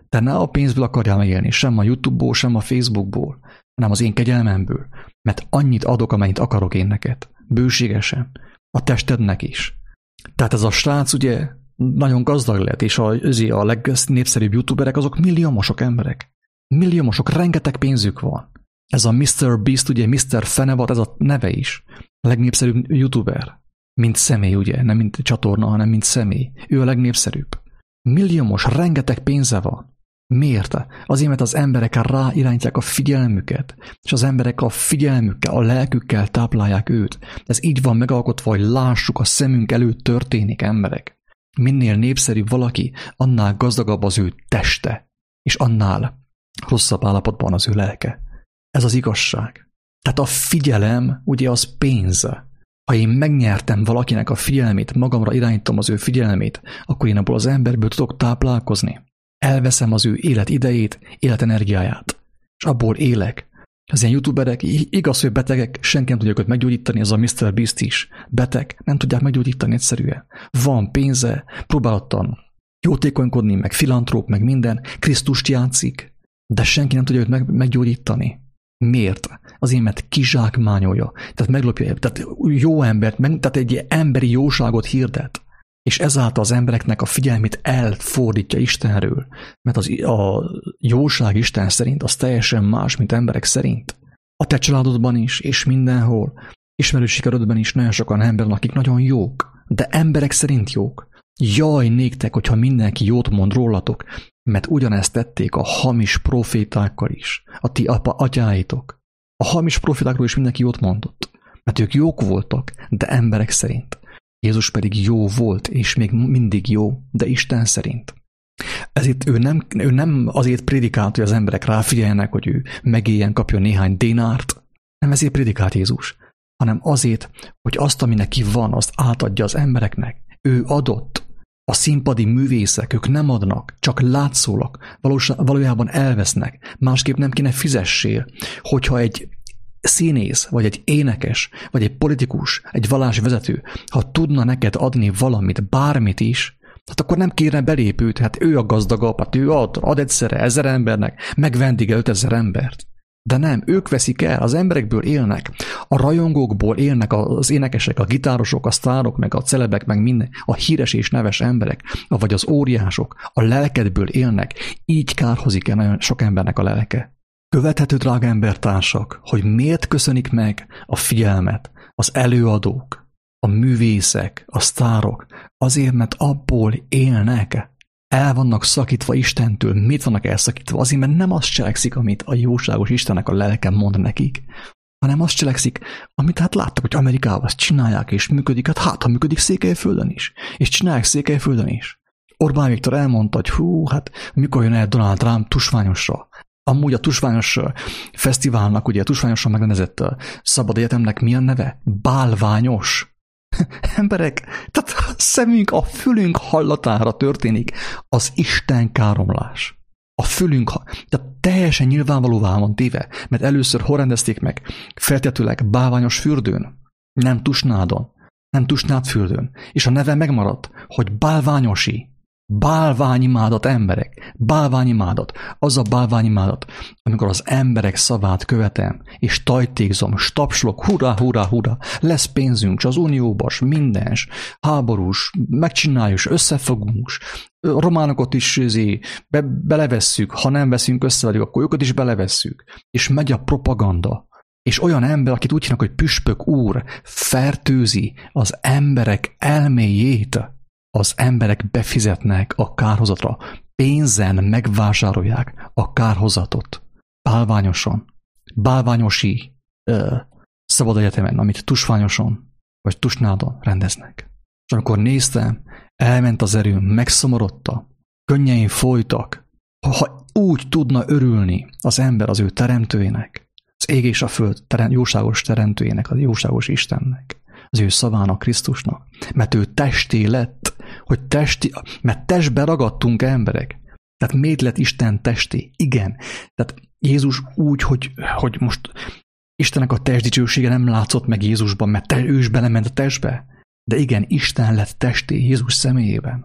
[SPEAKER 1] Te ne a pénzből akarjál megélni, sem a YouTube-ból, sem a Facebookból, hanem az én kegyelmemből, mert annyit adok, amennyit akarok én neked. Bőségesen. A testednek is. Tehát ez a srác ugye nagyon gazdag lett, és a, a legnépszerűbb youtuberek azok milliómosok emberek. Milliómosok, rengeteg pénzük van. Ez a miszter Beast, ugye miszter Fenevad, ez a neve is. A legnépszerűbb youtuber. Mint személy, ugye, nem mint csatorna, hanem mint személy. Ő a legnépszerűbb. Milliómos, rengeteg pénze van. Miért? Azért, mert az emberek ráirányítják a figyelmüket, és az emberek a figyelmükkel, a lelkükkel táplálják őt. Ez így van megalkotva, hogy lássuk, a szemünk előtt történik, emberek. Minél népszerűbb valaki, annál gazdagabb az ő teste, és annál rosszabb állapotban az ő lelke. Ez az igazság. Tehát a figyelem, ugye az pénz. Ha én megnyertem valakinek a figyelmét, magamra irányítom az ő figyelmét, akkor én abból az emberből tudok táplálkozni. Elveszem az ő élet idejét, életenergiáját, és abból élek. Az ilyen youtuberek, igaz, hogy betegek, senki nem tudja őket meggyógyítani, az a miszter Beast is. Beteg, nem tudják meggyógyítani egyszerűen. Van pénze, próbálottan jótékonykodni, meg filantróp, meg minden, Krisztust játszik, de senki nem tudja őt meg, meggyógyítani. Miért? Azért, mert kizsákmányolja, tehát meglopja, tehát jó embert, tehát egy emberi jóságot hirdet, és ezáltal az embereknek a figyelmét elfordítja Istenről, mert az, a jóság Isten szerint az teljesen más, mint emberek szerint. A te családodban is, és mindenhol, ismerősi körödben is nagyon sokan emberek, akik nagyon jók, de emberek szerint jók. Jaj néktek, hogyha mindenki jót mond rólatok, mert ugyanezt tették a hamis profétákkal is, a ti apa, atyáitok. A hamis profétákról is mindenki jót mondott, mert ők jók voltak, de emberek szerint. Jézus pedig jó volt, és még mindig jó, de Isten szerint. Ezért ő nem, ő nem azért prédikált, hogy az emberek ráfigyeljenek, hogy ő megéljen, kapjon néhány dénárt, nem ezért prédikált Jézus, hanem azért, hogy azt, ami neki van, azt átadja az embereknek. Ő adott. A színpadi művészek, ők nem adnak, csak látszólag, valójában elvesznek, másképp nem kéne fizessél, hogyha egy színész, vagy egy énekes, vagy egy politikus, egy vallási vezető, ha tudna neked adni valamit, bármit is, hát akkor nem kéne belépőt, hát ő a gazdagabb, hát ő ad, ad egyszerre ezer embernek, megvendíge ötezer embert. De nem, ők veszik el, az emberekből élnek, a rajongókból élnek az énekesek, a gitárosok, a sztárok, meg a celebek, meg minden, a híres és neves emberek, vagy az óriások, a lelkedből élnek, így kárhozik el nagyon sok embernek a lelke. Követhető, drága embertársak, hogy miért köszönik meg a figyelmet az előadók, a művészek, a sztárok, azért, mert abból élnek. El vannak szakítva Istentől. Mit vannak elszakítva? Azért, mert nem azt cselekszik, amit a jóságos Istennek a lelke mond nekik, hanem azt cselekszik, amit hát láttak, hogy Amerikában azt csinálják és működik, hát hát, ha működik Székelyföldön is, és csinálják Székelyföldön is. Orbán Viktor elmondta, hogy hú, hát mikor jön el Donald Trump tusványosra. Amúgy a tusványos fesztiválnak, ugye a tusványosan megrendezett szabad egyetemnek mi a neve? Bálványos. Emberek, tehát a szemünk, a fülünk hallatára történik az Isten káromlás. A fülünk, tehát teljesen nyilvánvalóvá van téve, mert először hol rendezték meg? Feltetőleg bálványos fürdőn, nem Tusnádon, nem Tusnád fürdőn, és a neve megmaradt, hogy bálványosi. Bálványimádat, emberek, bálványimádat, az a bálványimádat, amikor az emberek szavát követem, és tajtékzom, stapslok, hurrá, hurrá, hurrá, lesz pénzünk, az unióbas, mindens, háborús, megcsináljuk, összefogunk, románokat is be, belevesszük, ha nem veszünk össze velük, akkor őket is belevesszük, és megy a propaganda. És olyan ember, akit úgy hívnak, hogy püspök úr, fertőzi az emberek elméjét. Az emberek befizetnek a kárhozatra, pénzen megvásárolják a kárhozatot. Bálványosan, bálványosi ö, szabad egyetemen, amit tusványoson vagy tusnádon rendeznek. És amikor néztem, elment az erőm, megszomorodta, könnyeim folytak. Ha úgy tudna örülni az ember az ő teremtőjének, az ég és a föld terem, jóságos teremtőjének, az jóságos Istennek, az ő szavának, Krisztusnak, mert ő testé lett, hogy testi, mert testbe ragadtunk emberek. Tehát miért lett Isten testé? Igen. Tehát Jézus úgy, hogy, hogy most Istennek a testdicsősége nem látszott meg Jézusban, mert ő is belement a testbe. De igen, Isten lett testé Jézus személyében.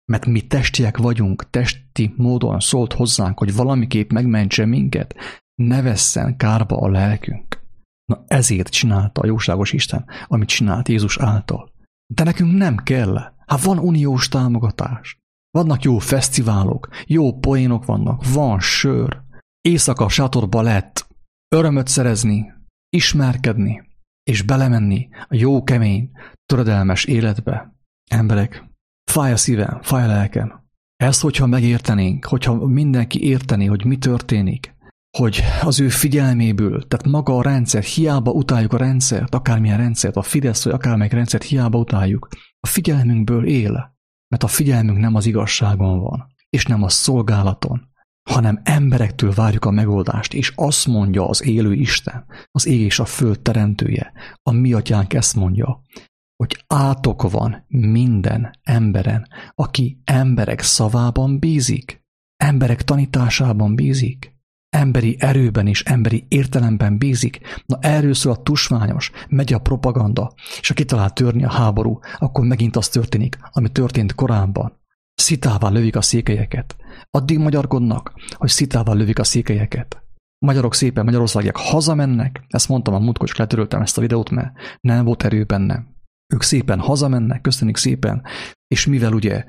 [SPEAKER 1] Mert mi testiek vagyunk, testi módon szólt hozzánk, hogy valamiképp megmentse minket, ne vesszen kárba a lelkünk. Na ezért csinálta a jóságos Isten, amit csinált Jézus által. De nekünk nem kell. Hát van uniós támogatás. Vannak jó fesztiválok, jó poénok vannak, van sör. Éjszaka sátorba lehet örömöt szerezni, ismerkedni, és belemenni a jó, kemény, töredelmes életbe. Emberek, fáj a szívem, fáj a lelkem. Ezt, hogyha megértenénk, hogyha mindenki értené, hogy mi történik, hogy az ő figyelméből, tehát maga a rendszer, hiába utáljuk a rendszert, akármilyen rendszert, a Fidesz, vagy akármelyik rendszert hiába utáljuk, a figyelmünkből él, mert a figyelmünk nem az igazságon van, és nem a szolgálaton, hanem emberektől várjuk a megoldást, és azt mondja az élő Isten, az ég és a föld teremtője, a mi atyánk ezt mondja, hogy átok van minden emberen, aki emberek szavában bízik, emberek tanításában bízik, emberi erőben és emberi értelemben bízik. Na erről szól a tusványos, megy a propaganda, és ha kitalál törni a háború, akkor megint az történik, ami történt korábban. Szitává lövik a székelyeket. Addig magyarkodnak, hogy szitává lövik a székelyeket. Magyarok szépen, magyarországiak hazamennek, ezt mondtam a múltkor, csak letöröltem ezt a videót, mert nem volt erő bennem. Ők szépen hazamennek, köszönjük szépen, és mivel ugye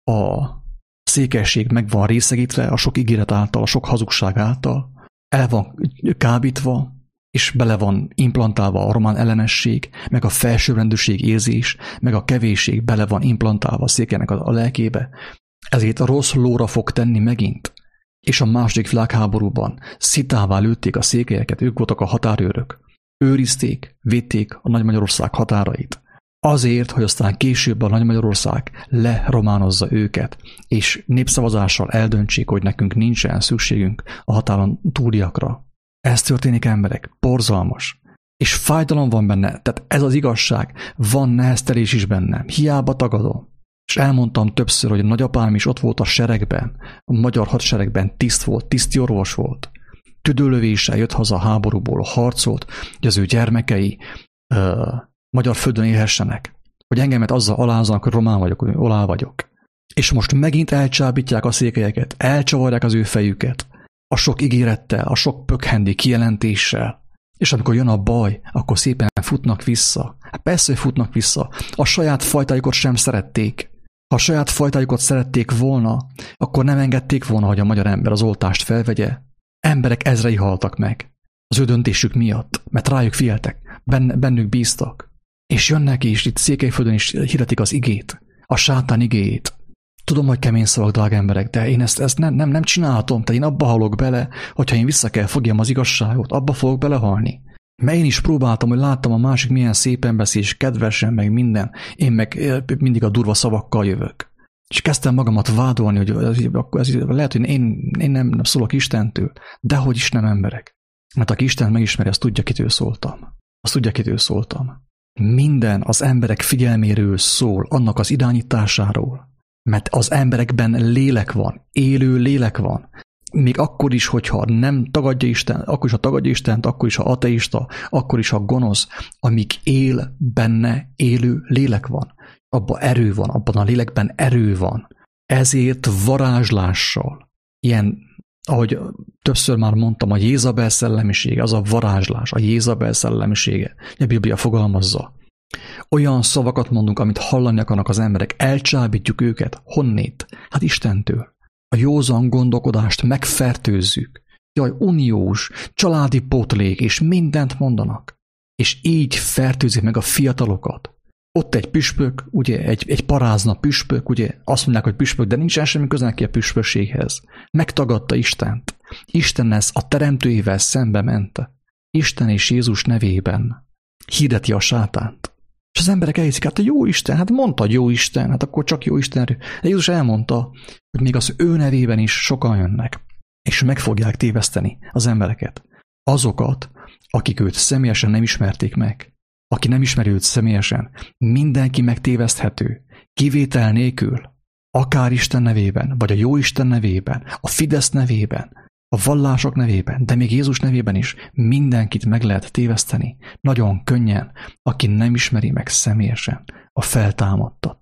[SPEAKER 1] a székelység meg van részegítve a sok ígéret által, a sok hazugság által, el van kábítva, és bele van implantálva a román ellenesség, meg a felsőrendűség érzés, meg a kevésség bele van implantálva a székelynek a lelkébe. Ezért a rossz lóra fog tenni megint. És a második világháborúban szitává lőtték a székelyeket, ők voltak a határőrök. Őrizték, védték a Nagy Magyarország határait. Azért, hogy aztán később a Nagy Magyarország lerománozza őket, és népszavazással eldöntsék, hogy nekünk nincsen szükségünk a határon túliakra. Ez történik, emberek, borzalmas. És fájdalom van benne, tehát ez az igazság, van neheztelés is bennem, hiába tagadom. És elmondtam többször, hogy a nagyapám is ott volt a seregben, a magyar hadseregben tiszt volt, tiszti orvos volt. Tüdőlövéssel jött haza a háborúból, harcolt, hogy az ő gyermekei ö, magyar földön élhessenek, hogy engemet azzal alázzanak, hogy román vagyok, hogy olá vagyok. És most megint elcsábítják a székelyeket, elcsavarják az ő fejüket, a sok ígérettel, a sok pökhendi kijelentéssel, és amikor jön a baj, akkor szépen futnak vissza. Hát persze, hogy futnak vissza. A saját fajtájukat sem szerették. Ha a saját fajtájukat szerették volna, akkor nem engedték volna, hogy a magyar ember az oltást felvegye. Emberek ezrei haltak meg az ő döntésük miatt, mert rájuk figyeltek, bennük bíztak. És jönnek és itt Székelyföldön is hirdetik az igét, a sátán igéjét. Tudom, hogy kemény szavak, drága emberek, de én ezt, ezt nem, nem, nem csinálhatom, tehát én abba halok bele, hogyha én vissza kell fogjam az igazságot, abba fogok belehalni. Mert én is próbáltam, hogy láttam a másik milyen szépen beszél, és kedvesen, meg minden, én meg mindig a durva szavakkal jövök. És kezdtem magamat vádolni, hogy ez, ez, lehet, hogy én, én nem, nem szólok Istentől, de hogy is nem emberek. Mert aki Istent megismeri, azt tudja, kitől szóltam. Azt tudja, kitől szóltam. Minden az emberek figyelméről szól, annak az irányításáról. Mert az emberekben lélek van, élő lélek van. Még akkor is, hogyha nem tagadja Isten, akkor is, ha tagadja Istent, akkor is, ha ateista, akkor is, ha gonosz, amíg él benne, élő lélek van. Abban erő van, abban a lélekben erő van. Ezért varázslással, ilyen, ahogy többször már mondtam, a Jézabel szellemisége, az a varázslás, a Jézabel szellemisége, a Biblia fogalmazza. Olyan szavakat mondunk, amit hallani akarnak az emberek, elcsábítjuk őket. Honnét? Hát Istentől. A józan gondolkodást megfertőzzük. Jaj, uniós, családi pótlék, és mindent mondanak. És így fertőzik meg a fiatalokat. Ott egy püspök, ugye, egy, egy parázna püspök, ugye, azt mondják, hogy püspök, de nincsen semmi köze neki a püspökséghez. Megtagadta Istent. Isten ez a teremtőjével szembe ment. Isten és Jézus nevében hirdeti a sátánt. És az emberek elhiszik, hát a jó Isten, hát mondta, hogy jó Isten, hát akkor csak jó Isten. De Jézus elmondta, hogy még az ő nevében is sokan jönnek, és meg fogják téveszteni az embereket. Azokat, akik őt személyesen nem ismerték meg. Aki nem ismeri őt személyesen, mindenki megtéveszthető, kivétel nélkül, akár Isten nevében, vagy a jó Isten nevében, a Fidesz nevében, a vallások nevében, de még Jézus nevében is mindenkit meg lehet téveszteni, nagyon könnyen, aki nem ismeri meg személyesen a feltámadtat.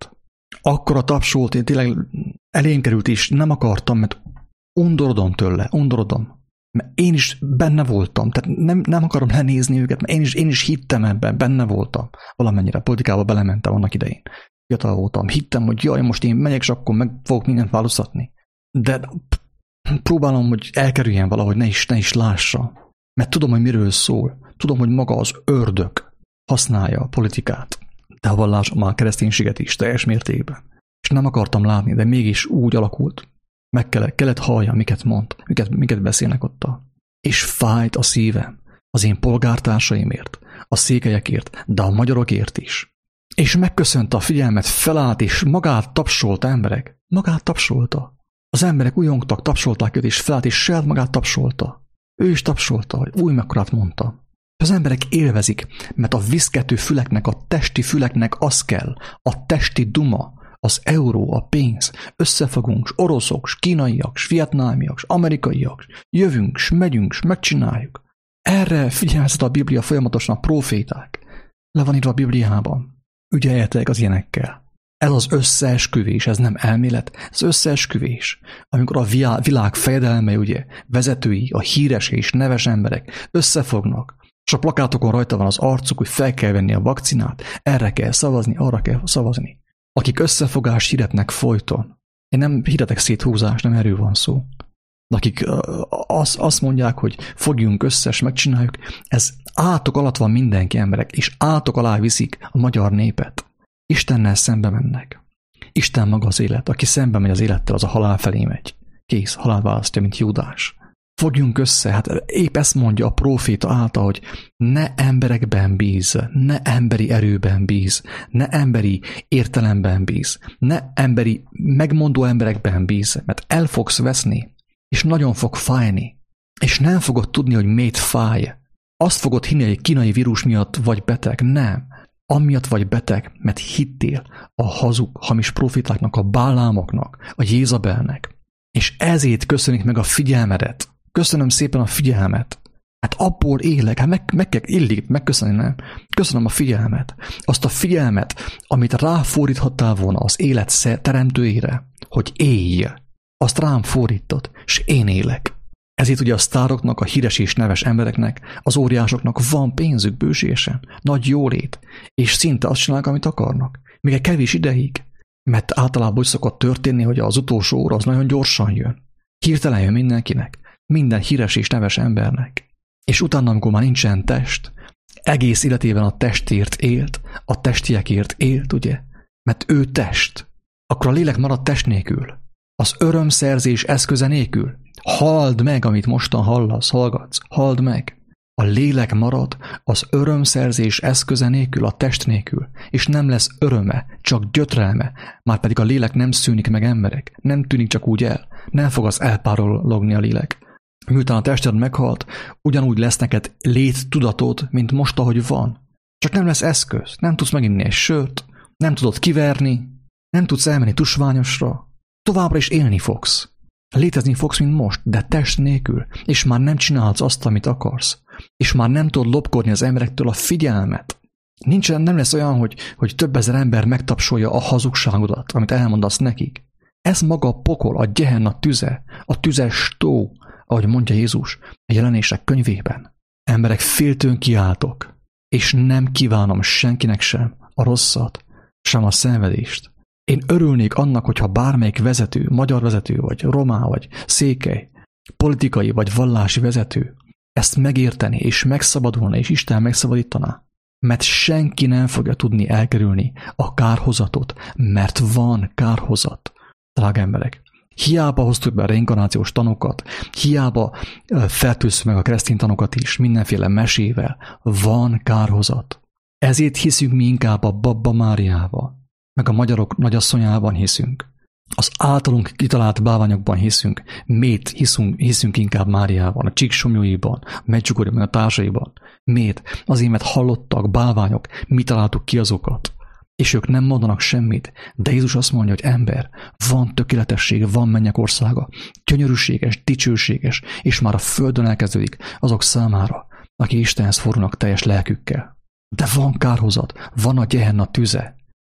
[SPEAKER 1] Akkora tapsolt, én tényleg elém került, és nem akartam, mert undorodom tőle, undorodom. Mert én is benne voltam, tehát nem, nem akarom lenézni őket, mert én is, én is hittem ebben, benne voltam. Valamennyire politikába belementem annak idején. Fiatal voltam, hittem, hogy jaj, most én megyek, és akkor meg fogok mindent változtatni. De próbálom, hogy elkerüljen valahogy, ne is, ne is lássa. Mert tudom, hogy miről szól. Tudom, hogy maga az ördög használja a politikát. De a vallásom már a kereszténységet is teljes mértékben. És nem akartam látni, de mégis úgy alakult. Meg kellett, kellett halljam, miket mond, miket, miket beszélnek ott. És fájt a szívem az én polgártársaimért, a székelyekért, de a magyarokért is. És megköszönte a figyelmet, felállt, és magát tapsolta emberek. Magát tapsolta. Az emberek újongtak, tapsolták őt, és felállt, és saját magát tapsolta. Ő is tapsolta, hogy új mekkorát mondta. Az emberek élvezik, mert a viszkető füleknek, a testi füleknek az kell, a testi duma, az euró, a pénz, összefogunk, s oroszok, s kínaiak, s vietnámiak, s amerikaiak, jövünk, s megyünk, s megcsináljuk. Erre figyelmeztet a Biblia folyamatosan, a proféták. Le van írva a Bibliában. Ügyeljetek az ilyenekkel. Ez az összeesküvés, ez nem elmélet, ez összeesküvés. Amikor a világ fejedelmei, ugye, vezetői, a híres és neves emberek összefognak, és a plakátokon rajta van az arcuk, hogy fel kell venni a vakcinát, erre kell szavazni, arra kell szavazni. Akik összefogást hirdetnek folyton. Én nem hirdetek széthúzást, nem erről van szó. De akik azt, azt mondják, hogy fogjunk össze, és megcsináljuk, ez átok alatt van mindenki, emberek, és átok alá viszik a magyar népet. Istennel szembe mennek. Isten maga az élet. Aki szembe megy az élettel, az a halál felé megy. Kész, halál választja, mint Júdás. Fogjunk össze, hát épp ezt mondja a próféta által, hogy ne emberekben bíz, ne emberi erőben bíz, ne emberi értelemben bíz, ne emberi megmondó emberekben bíz, mert el fogsz veszni, és nagyon fog fájni, és nem fogod tudni, hogy miért fáj. Azt fogod hinni, hogy egy kínai vírus miatt vagy beteg, nem. Amiatt vagy beteg, mert hittél a hazug, hamis profitáknak, a Bálámoknak, a Jézabelnek, és ezért köszönik meg a figyelmedet. Köszönöm szépen a figyelmet. Hát abból élek, hát meg, meg kell illik, megköszönni, nem? Köszönöm a figyelmet. Azt a figyelmet, amit ráfordíthattál volna az élet teremtőjére, hogy élj. Azt rám fordítod, és én élek. Ezért ugye a sztároknak, a híres és neves embereknek, az óriásoknak van pénzük bőségesen, nagy jólét, és szinte azt csinálják, amit akarnak. Még egy kevés ideig, mert általában úgy szokott történni, hogy az utolsó óra az nagyon gyorsan jön. Hirtelen jön mindenkinek. Minden híres és neves embernek. És utána, amikor már nincsen test, egész életében a testért élt, a testiekért élt, ugye? Mert ő test. Akkor a lélek marad test nélkül. Az örömszerzés eszköze nélkül. Halld meg, amit mostan hallasz, hallgatsz. Halld meg. A lélek marad az örömszerzés eszköze nélkül, a test nélkül. És nem lesz öröme, csak gyötrelme. Márpedig a lélek nem szűnik meg, emberek. Nem tűnik csak úgy el. Nem fog az elpárologni a lélek. Miután a tested meghalt, ugyanúgy lesz neked léttudatod, mint most, ahogy van. Csak nem lesz eszköz, nem tudsz meginni egy sört, nem tudod kiverni, nem tudsz elmenni tusványosra. Továbbra is élni fogsz. Létezni fogsz, mint most, de test nélkül, és már nem csinálsz azt, amit akarsz. És már nem tudod lopkodni az emberektől a figyelmet. Nincsen, nem lesz olyan, hogy, hogy több ezer ember megtapsolja a hazugságodat, amit elmondasz nekik. Ez maga a pokol, a Gehenna tüze, a tüzes tó, ahogy mondja Jézus a Jelenések könyvében. Emberek, féltőn kiáltok, és nem kívánom senkinek sem a rosszat, sem a szenvedést. Én örülnék annak, hogyha bármelyik vezető, magyar vezető, vagy román, vagy székely, politikai, vagy vallási vezető ezt megérteni, és megszabadulna, és Isten megszabadítaná. Mert senki nem fogja tudni elkerülni a kárhozatot, mert van kárhozat, drága emberek. Hiába hoztuk be a reinkarnációs tanokat, hiába fertőztük meg a keresztény tanokat is, mindenféle mesével, van kárhozat. Ezért hiszünk mi inkább a Babba Máriával, meg a magyarok nagyasszonyában hiszünk. Az általunk kitalált bálványokban hiszünk, miért hiszünk, hiszünk inkább Máriában, a Csíksomlyóiban, a Medjugorjban, a társaiban. Miért? Azért, mert hallottak bálványok, mi találtuk ki azokat. És ők nem mondanak semmit, de Jézus azt mondja, hogy ember, van tökéletesség, van mennyek országa, gyönyörűséges, dicsőséges, és már a földön elkezdődik azok számára, akik Istenhez fordulnak teljes lelkükkel. De van kárhozat, van a Gehenna tüze,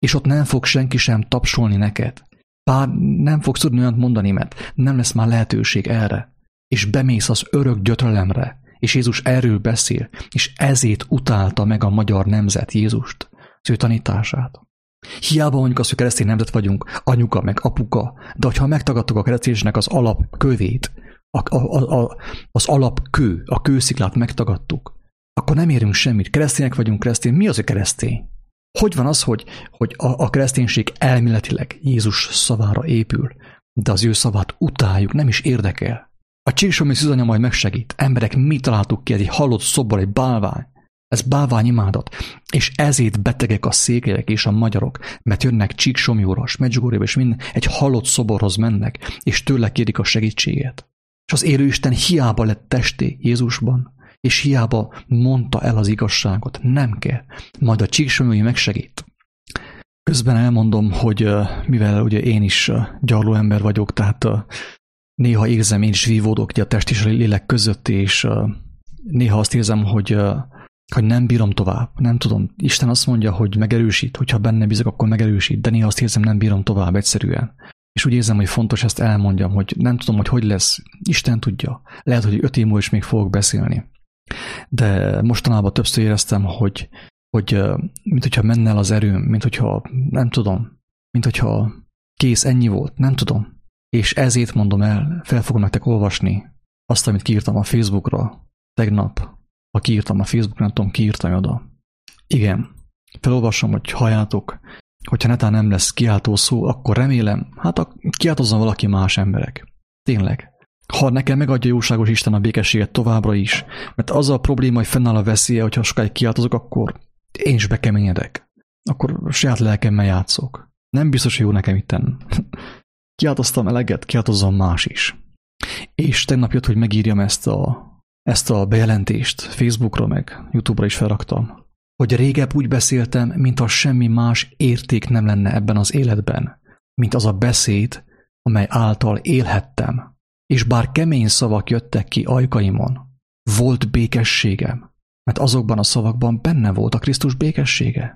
[SPEAKER 1] és ott nem fog senki sem tapsolni neked. Bár nem fogsz tudni olyat mondani, mert nem lesz már lehetőség erre. És bemész az örök gyötrelemre, és Jézus erről beszél, és ezért utálta meg a magyar nemzet Jézust, az ő tanítását. Hiába mondjuk azt, hogy keresztény nemzet vagyunk, anyuka meg apuka, de ha megtagadtuk a kereszténységnek az alapkövét, a, a, a, az alapkő, a kősziklát megtagadtuk, akkor nem érünk semmit. Keresztények vagyunk, keresztény. Mi az a keresztény? Hogy van az, hogy, hogy a, a kereszténység elméletileg Jézus szavára épül, de az ő szavát utáljuk, nem is érdekel. A Csíksomi Szűzanya majd megsegít. Emberek, mi találtuk ki, ez egy halott szobor, egy bálvány. Ez bálványimádat. És ezért betegek a székelyek és a magyarok, mert jönnek Csíksomjóra, Medjugorjéba, és minden egy halott szoborhoz mennek, és tőle kérik a segítséget. És az élő Isten hiába lett testé Jézusban, és hiába mondta el az igazságot. Nem kell. Majd a Csíksomjói megsegít. Közben elmondom, hogy mivel ugye én is gyarló ember vagyok, tehát néha érzem, én is vívódok a test és a lélek között, és néha azt érzem, hogy, hogy nem bírom tovább. Nem tudom. Isten azt mondja, hogy megerősít, hogyha benne bízok, akkor megerősít, de néha azt érzem, nem bírom tovább egyszerűen. És úgy érzem, hogy fontos ezt elmondjam, hogy nem tudom, hogy hogy lesz. Isten tudja. Lehet, hogy öt év múlva is még fogok beszélni. De mostanában többször éreztem, hogy, hogy mint hogyha menne el az erőm, mint hogyha, nem tudom, mint hogyha kész, ennyi volt, nem tudom. És ezért mondom el, fel fogom nektek olvasni azt, amit kiírtam a Facebookra tegnap, ha kiírtam a Facebookra, nem tudom, kiírtam oda. Igen, felolvasom, hogy halljátok, hogyha netán nem lesz kiáltó szó, akkor remélem, hát kiáltozzon valaki más emberek. Tényleg. Ha nekem megadja jóságos Isten a békességet továbbra is, mert az a probléma, hogy fennáll a veszélye, hogyha sokáig kiáltozok, akkor én is bekeményedek. Akkor saját lelkemmel játszok. Nem biztos, hogy jó nekem itten. Kiáltoztam eleget, kiáltozzon más is. És tegnap jött, hogy megírjam ezt a, ezt a bejelentést Facebookra, meg YouTube-ra is felraktam, hogy régebb úgy beszéltem, mintha semmi más érték nem lenne ebben az életben, mint az a beszéd, amely által élhettem. És bár kemény szavak jöttek ki ajkaimon, volt békességem, mert azokban a szavakban benne volt a Krisztus békessége.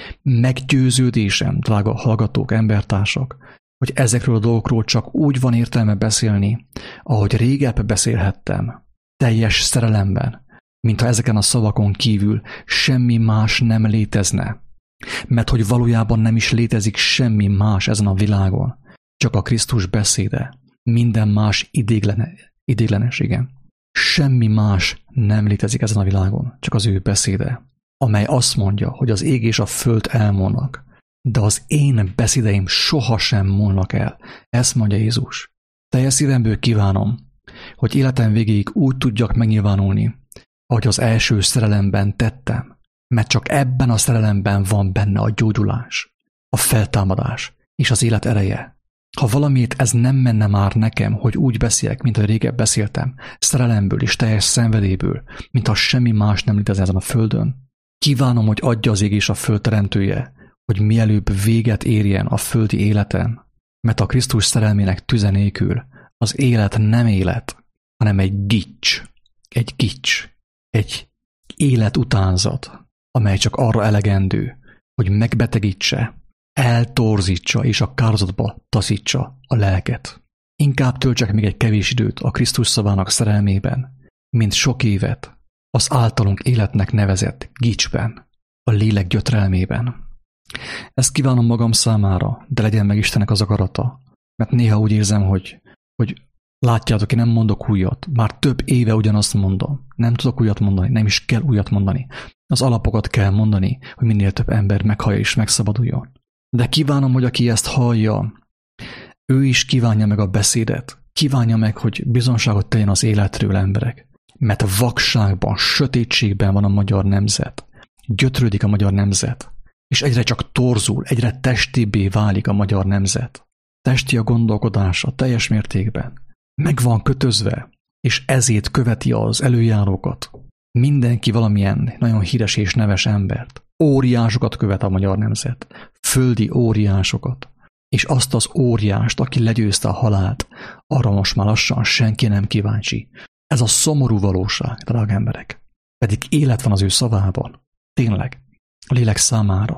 [SPEAKER 1] Meggyőződésem, drága hallgatók, embertársak, hogy ezekről a dolgokról csak úgy van értelme beszélni, ahogy régebb beszélhettem, teljes szerelemben, mintha ezeken a szavakon kívül semmi más nem létezne. Mert hogy valójában nem is létezik semmi más ezen a világon, csak a Krisztus beszéde. Minden más idéglene, idéglenes, igen. Semmi más nem létezik ezen a világon, csak az ő beszéde, amely azt mondja, hogy az ég és a föld elmúlnak, de az én beszédeim sohasem múlnak el. Ezt mondja Jézus. Teljes szívemből kívánom, hogy életem végéig úgy tudjak megnyilvánulni, ahogy az első szerelemben tettem, mert csak ebben a szerelemben van benne a gyógyulás, a feltámadás és az élet ereje. Ha valamiért ez nem menne már nekem, hogy úgy beszéljek, mint ahogy régebb beszéltem, szerelemből és teljes szenvedélyből, mintha semmi más nem létezne ezen a földön, kívánom, hogy adja az ég és a föld teremtője, hogy mielőbb véget érjen a földi életem, mert a Krisztus szerelmének tüze nélkül az élet nem élet, hanem egy gics, egy gics, egy életutánzat, amely csak arra elegendő, hogy megbetegítse, eltorzítsa és a kározatba taszítsa a lelket. Inkább töltsek még egy kevés időt a Krisztus szavának szerelmében, mint sok évet az általunk életnek nevezett gicsben, a lélek gyötrelmében. Ezt kívánom magam számára, de legyen meg Istennek az akarata, mert néha úgy érzem, hogy, hogy látjátok, én nem mondok újat, már több éve ugyanazt mondom. Nem tudok újat mondani, nem is kell újat mondani. Az alapokat kell mondani, hogy minél több ember meghallja és megszabaduljon. De kívánom, hogy aki ezt hallja, ő is kívánja meg a beszédet, kívánja meg, hogy bizonságot tegyen az életről, emberek. Mert vakságban, sötétségben van a magyar nemzet. Gyötrődik a magyar nemzet. És egyre csak torzul, egyre testébbé válik a magyar nemzet. Testi a gondolkodása teljes mértékben. Meg van kötözve, és ezért követi az előjárókat. Mindenki valamilyen nagyon híres és neves embert. Óriásokat követ a magyar nemzet. Földi óriásokat. És azt az óriást, aki legyőzte a halált, arra most már lassan senki nem kíváncsi. Ez a szomorú valóság, drága emberek. Pedig élet van az ő szavában. Tényleg. A lélek számára.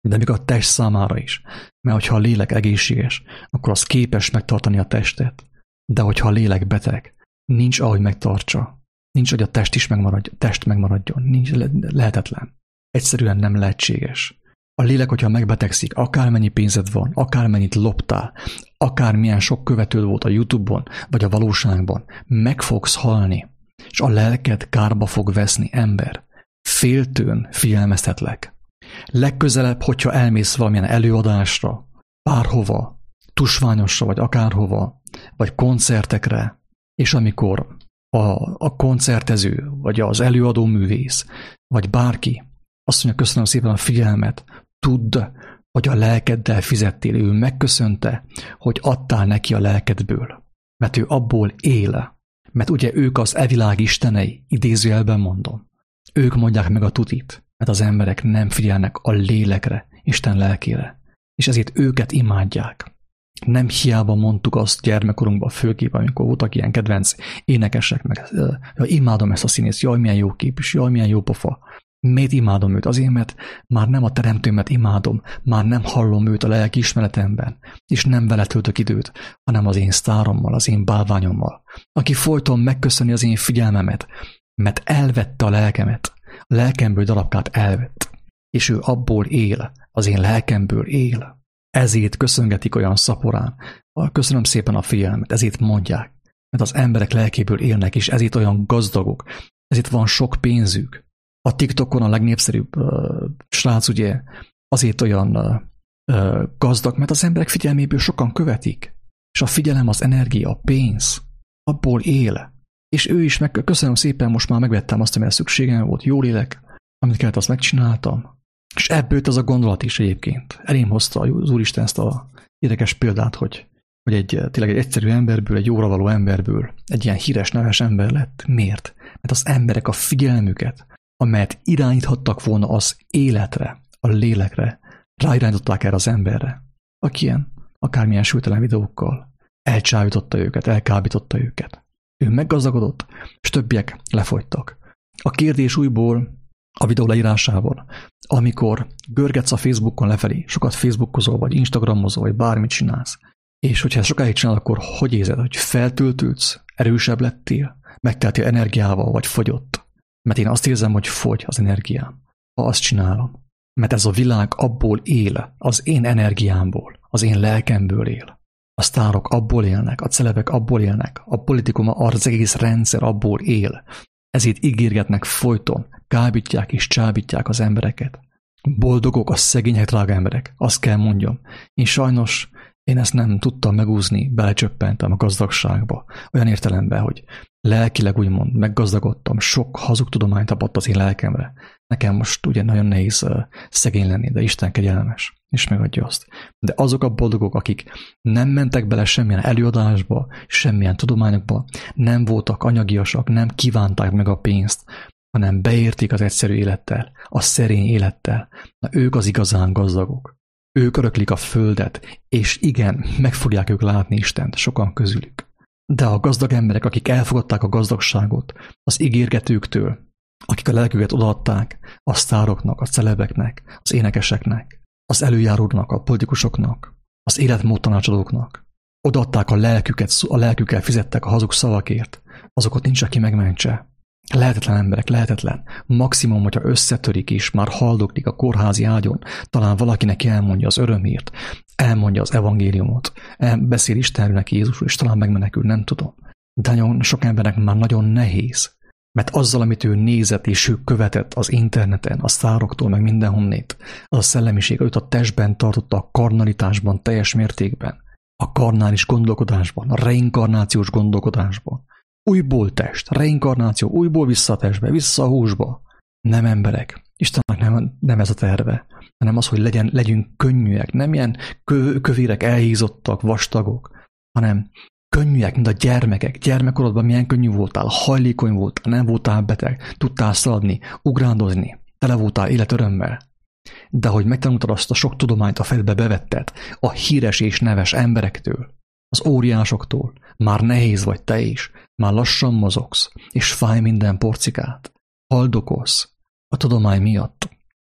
[SPEAKER 1] de még a test számára is. Mert hogyha a lélek egészséges, akkor az képes megtartani a testet. De hogyha a lélek beteg, nincs ahogy megtartsa. Nincs, hogy a test is megmaradjon, test megmaradjon. Nincs, lehetetlen. Egyszerűen nem lehetséges. A lélek, hogyha megbetegszik, akármennyi pénzed van, akármennyit loptál, akármilyen sok követőd volt a YouTube-on, vagy a valóságban, meg fogsz halni, és a lelked kárba fog veszni, ember. Féltőn figyelmeztetlek. Legközelebb, hogyha elmész valamilyen előadásra, bárhova, tusványosra, vagy akárhova, vagy koncertekre, és amikor a, a koncertező, vagy az előadó művész, vagy bárki azt mondja, köszönöm szépen a figyelmet, tudd, hogy a lelkeddel fizettél, ő megköszönte, hogy adtál neki a lelkedből, mert ő abból él, mert ugye ők az evilág istenei, idézőjelben mondom. Ők mondják meg a tutit, mert az emberek nem figyelnek a lélekre, Isten lelkére, és ezért őket imádják. Nem hiába mondtuk azt gyermekkorunkban, főképp, amikor voltak ilyen kedvenc énekesek, meg ja, imádom ezt a színészt, jaj, milyen jó kép, és jaj, milyen jó pofa. Miért imádom őt? Azért, mert már nem a teremtőmet imádom, már nem hallom őt a lelki ismeretemben, és nem vele töltök időt, hanem az én sztárommal, az én bálványommal, aki folyton megköszöni az én figyelmemet, mert elvette a lelkemet, a lelkemből darabkát elvett, és ő abból él, az én lelkemből él. Ezért köszöngetik olyan szaporán. Köszönöm szépen a figyelmet, ezért mondják, mert az emberek lelkéből élnek, és ezért olyan gazdagok, ezért van sok pénzük. A TikTokon a legnépszerűbb uh, srác ugye azért olyan uh, uh, gazdag, mert az emberek figyelméből sokan követik. És a figyelem, az energia, a pénz, abból él. És ő is meg, köszönöm szépen, most már megvettem azt, amire szükségem volt, jól élek, amit kellett, azt megcsináltam. És ebből jött az a gondolat is egyébként. Elém hozta az Úristen ezt a érdekes példát, hogy, hogy egy, tényleg egy egyszerű emberből, egy jóra való emberből egy ilyen híres, neves ember lett. Miért? Mert az emberek a figyelmüket, amelyet irányíthattak volna az életre, a lélekre, ráirányították erre az emberre, aki ilyen akármilyen súlytalan videókkal elcsábította őket, elkábította őket. Ő meggazdagodott, és többiek lefogytak. A kérdés újból a videó leírásában, amikor görgetsz a Facebookon lefelé, sokat Facebookozol, vagy Instagramozol, vagy bármit csinálsz, és hogyha ezt sokáig csinálod, akkor hogy érzed, hogy feltöltődsz, erősebb lettél, megteltél energiával, vagy fogyott? Mert én azt érzem, hogy fogy az energiám, ha azt csinálom. Mert ez a világ abból él, az én energiámból, az én lelkemből él. A sztárok abból élnek, a celebek abból élnek, a politikum, az egész rendszer abból él. Ezért ígérgetnek folyton, kábítják és csábítják az embereket. Boldogok a szegények, drága emberek, azt kell mondjam. Én sajnos, én ezt nem tudtam megúzni, belecsöppentem a gazdagságba. Olyan értelemben, hogy lelkileg úgymond meggazdagodtam, sok hazug tudományt tapadt az én lelkemre. Nekem most ugye nagyon nehéz uh, szegény lenni, de Isten kegyelmes, és megadja azt. De azok a boldogok, akik nem mentek bele semmilyen előadásba, semmilyen tudományokba, nem voltak anyagiasak, nem kívánták meg a pénzt, hanem beérték az egyszerű élettel, a szerény élettel. Na, ők az igazán gazdagok. Ők öröklik a földet, és igen, meg fogják ők látni Istent, sokan közülük. De a gazdag emberek, akik elfogadták a gazdagságot az ígérgetőktől, akik a lelküket odaadták a sztároknak, a celebeknek, az énekeseknek, az előjáróknak, a politikusoknak, az életmód tanácsadóknak, odaadták a lelküket, a lelkükkel fizettek a hazug szavakért, azokat nincs, aki megmentse. Lehetetlen emberek, lehetetlen. Maximum, hogyha összetörik is, már haldoklik a kórházi ágyon, talán valakinek elmondja az örömért, elmondja az evangéliumot, beszél Istenről neki Jézusról, és talán megmenekül, nem tudom. De nagyon sok embernek már nagyon nehéz, mert azzal, amit ő nézett és ő követett az interneten, a sztároktól, meg mindenhonnét, az a szellemiség, őt a testben tartotta, a karnalitásban, teljes mértékben, a karnális gondolkodásban, a reinkarnációs gondolkodásban. Újból test, reinkarnáció, újból vissza a testbe, vissza a húsba. Nem emberek. Istennek nem, nem ez a terve, hanem az, hogy legyen, legyünk könnyűek, nem ilyen kö, kövérek, elhízottak, vastagok, hanem könnyűek, mint a gyermekek. Gyermekkorodban milyen könnyű voltál, hajlékony voltál, nem voltál beteg, tudtál szaladni, ugrándozni, tele voltál életörömmel. De hogy megtanultad azt a sok tudományt a fejedbe bevetted, a híres és neves emberektől, az óriásoktól, már nehéz vagy te is, már lassan mozogsz, és fáj minden porcikát. Haldokolsz a tudomány miatt.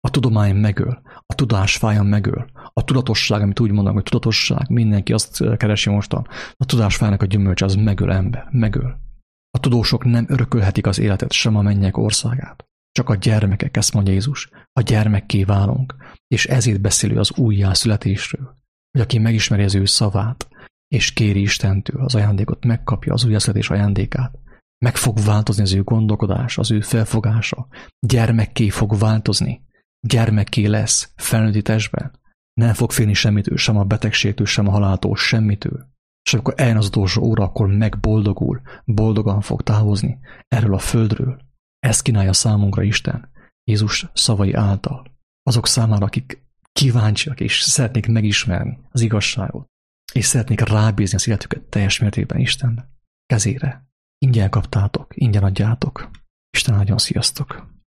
[SPEAKER 1] A tudomány megöl, a tudás fája megöl, a tudatosság, amit úgy mondanak, hogy tudatosság, mindenki azt keresi mostan, a tudás fájának a gyümölcse, az megöl ember, megöl. A tudósok nem örökölhetik az életet, sem a mennyek országát. Csak a gyermekek, ezt mondja Jézus, a gyermekké válunk, és ezért beszélő az újjászületésről, hogy aki megismeri az ő szavát, és kéri Istentől az ajándékot, megkapja az újjászületés ajándékát, meg fog változni az ő gondolkodása, az ő felfogása, gyermekké fog változni, gyermekké lesz felnőtti testben, nem fog félni semmitől, sem a betegségtől, sem a haláltól, semmitől. És amikor eljön az utolsó óra, akkor megboldogul, boldogan fog távozni erről a földről. Ezt kínálja számunkra Isten, Jézus szavai által. Azok számára, akik kíváncsiak és szeretnék megismerni az igazságot, és szeretnék rábízni az életüket teljes mértékben Isten kezére. Ingyen kaptátok, ingyen adjátok. Isten áldjon, sziasztok!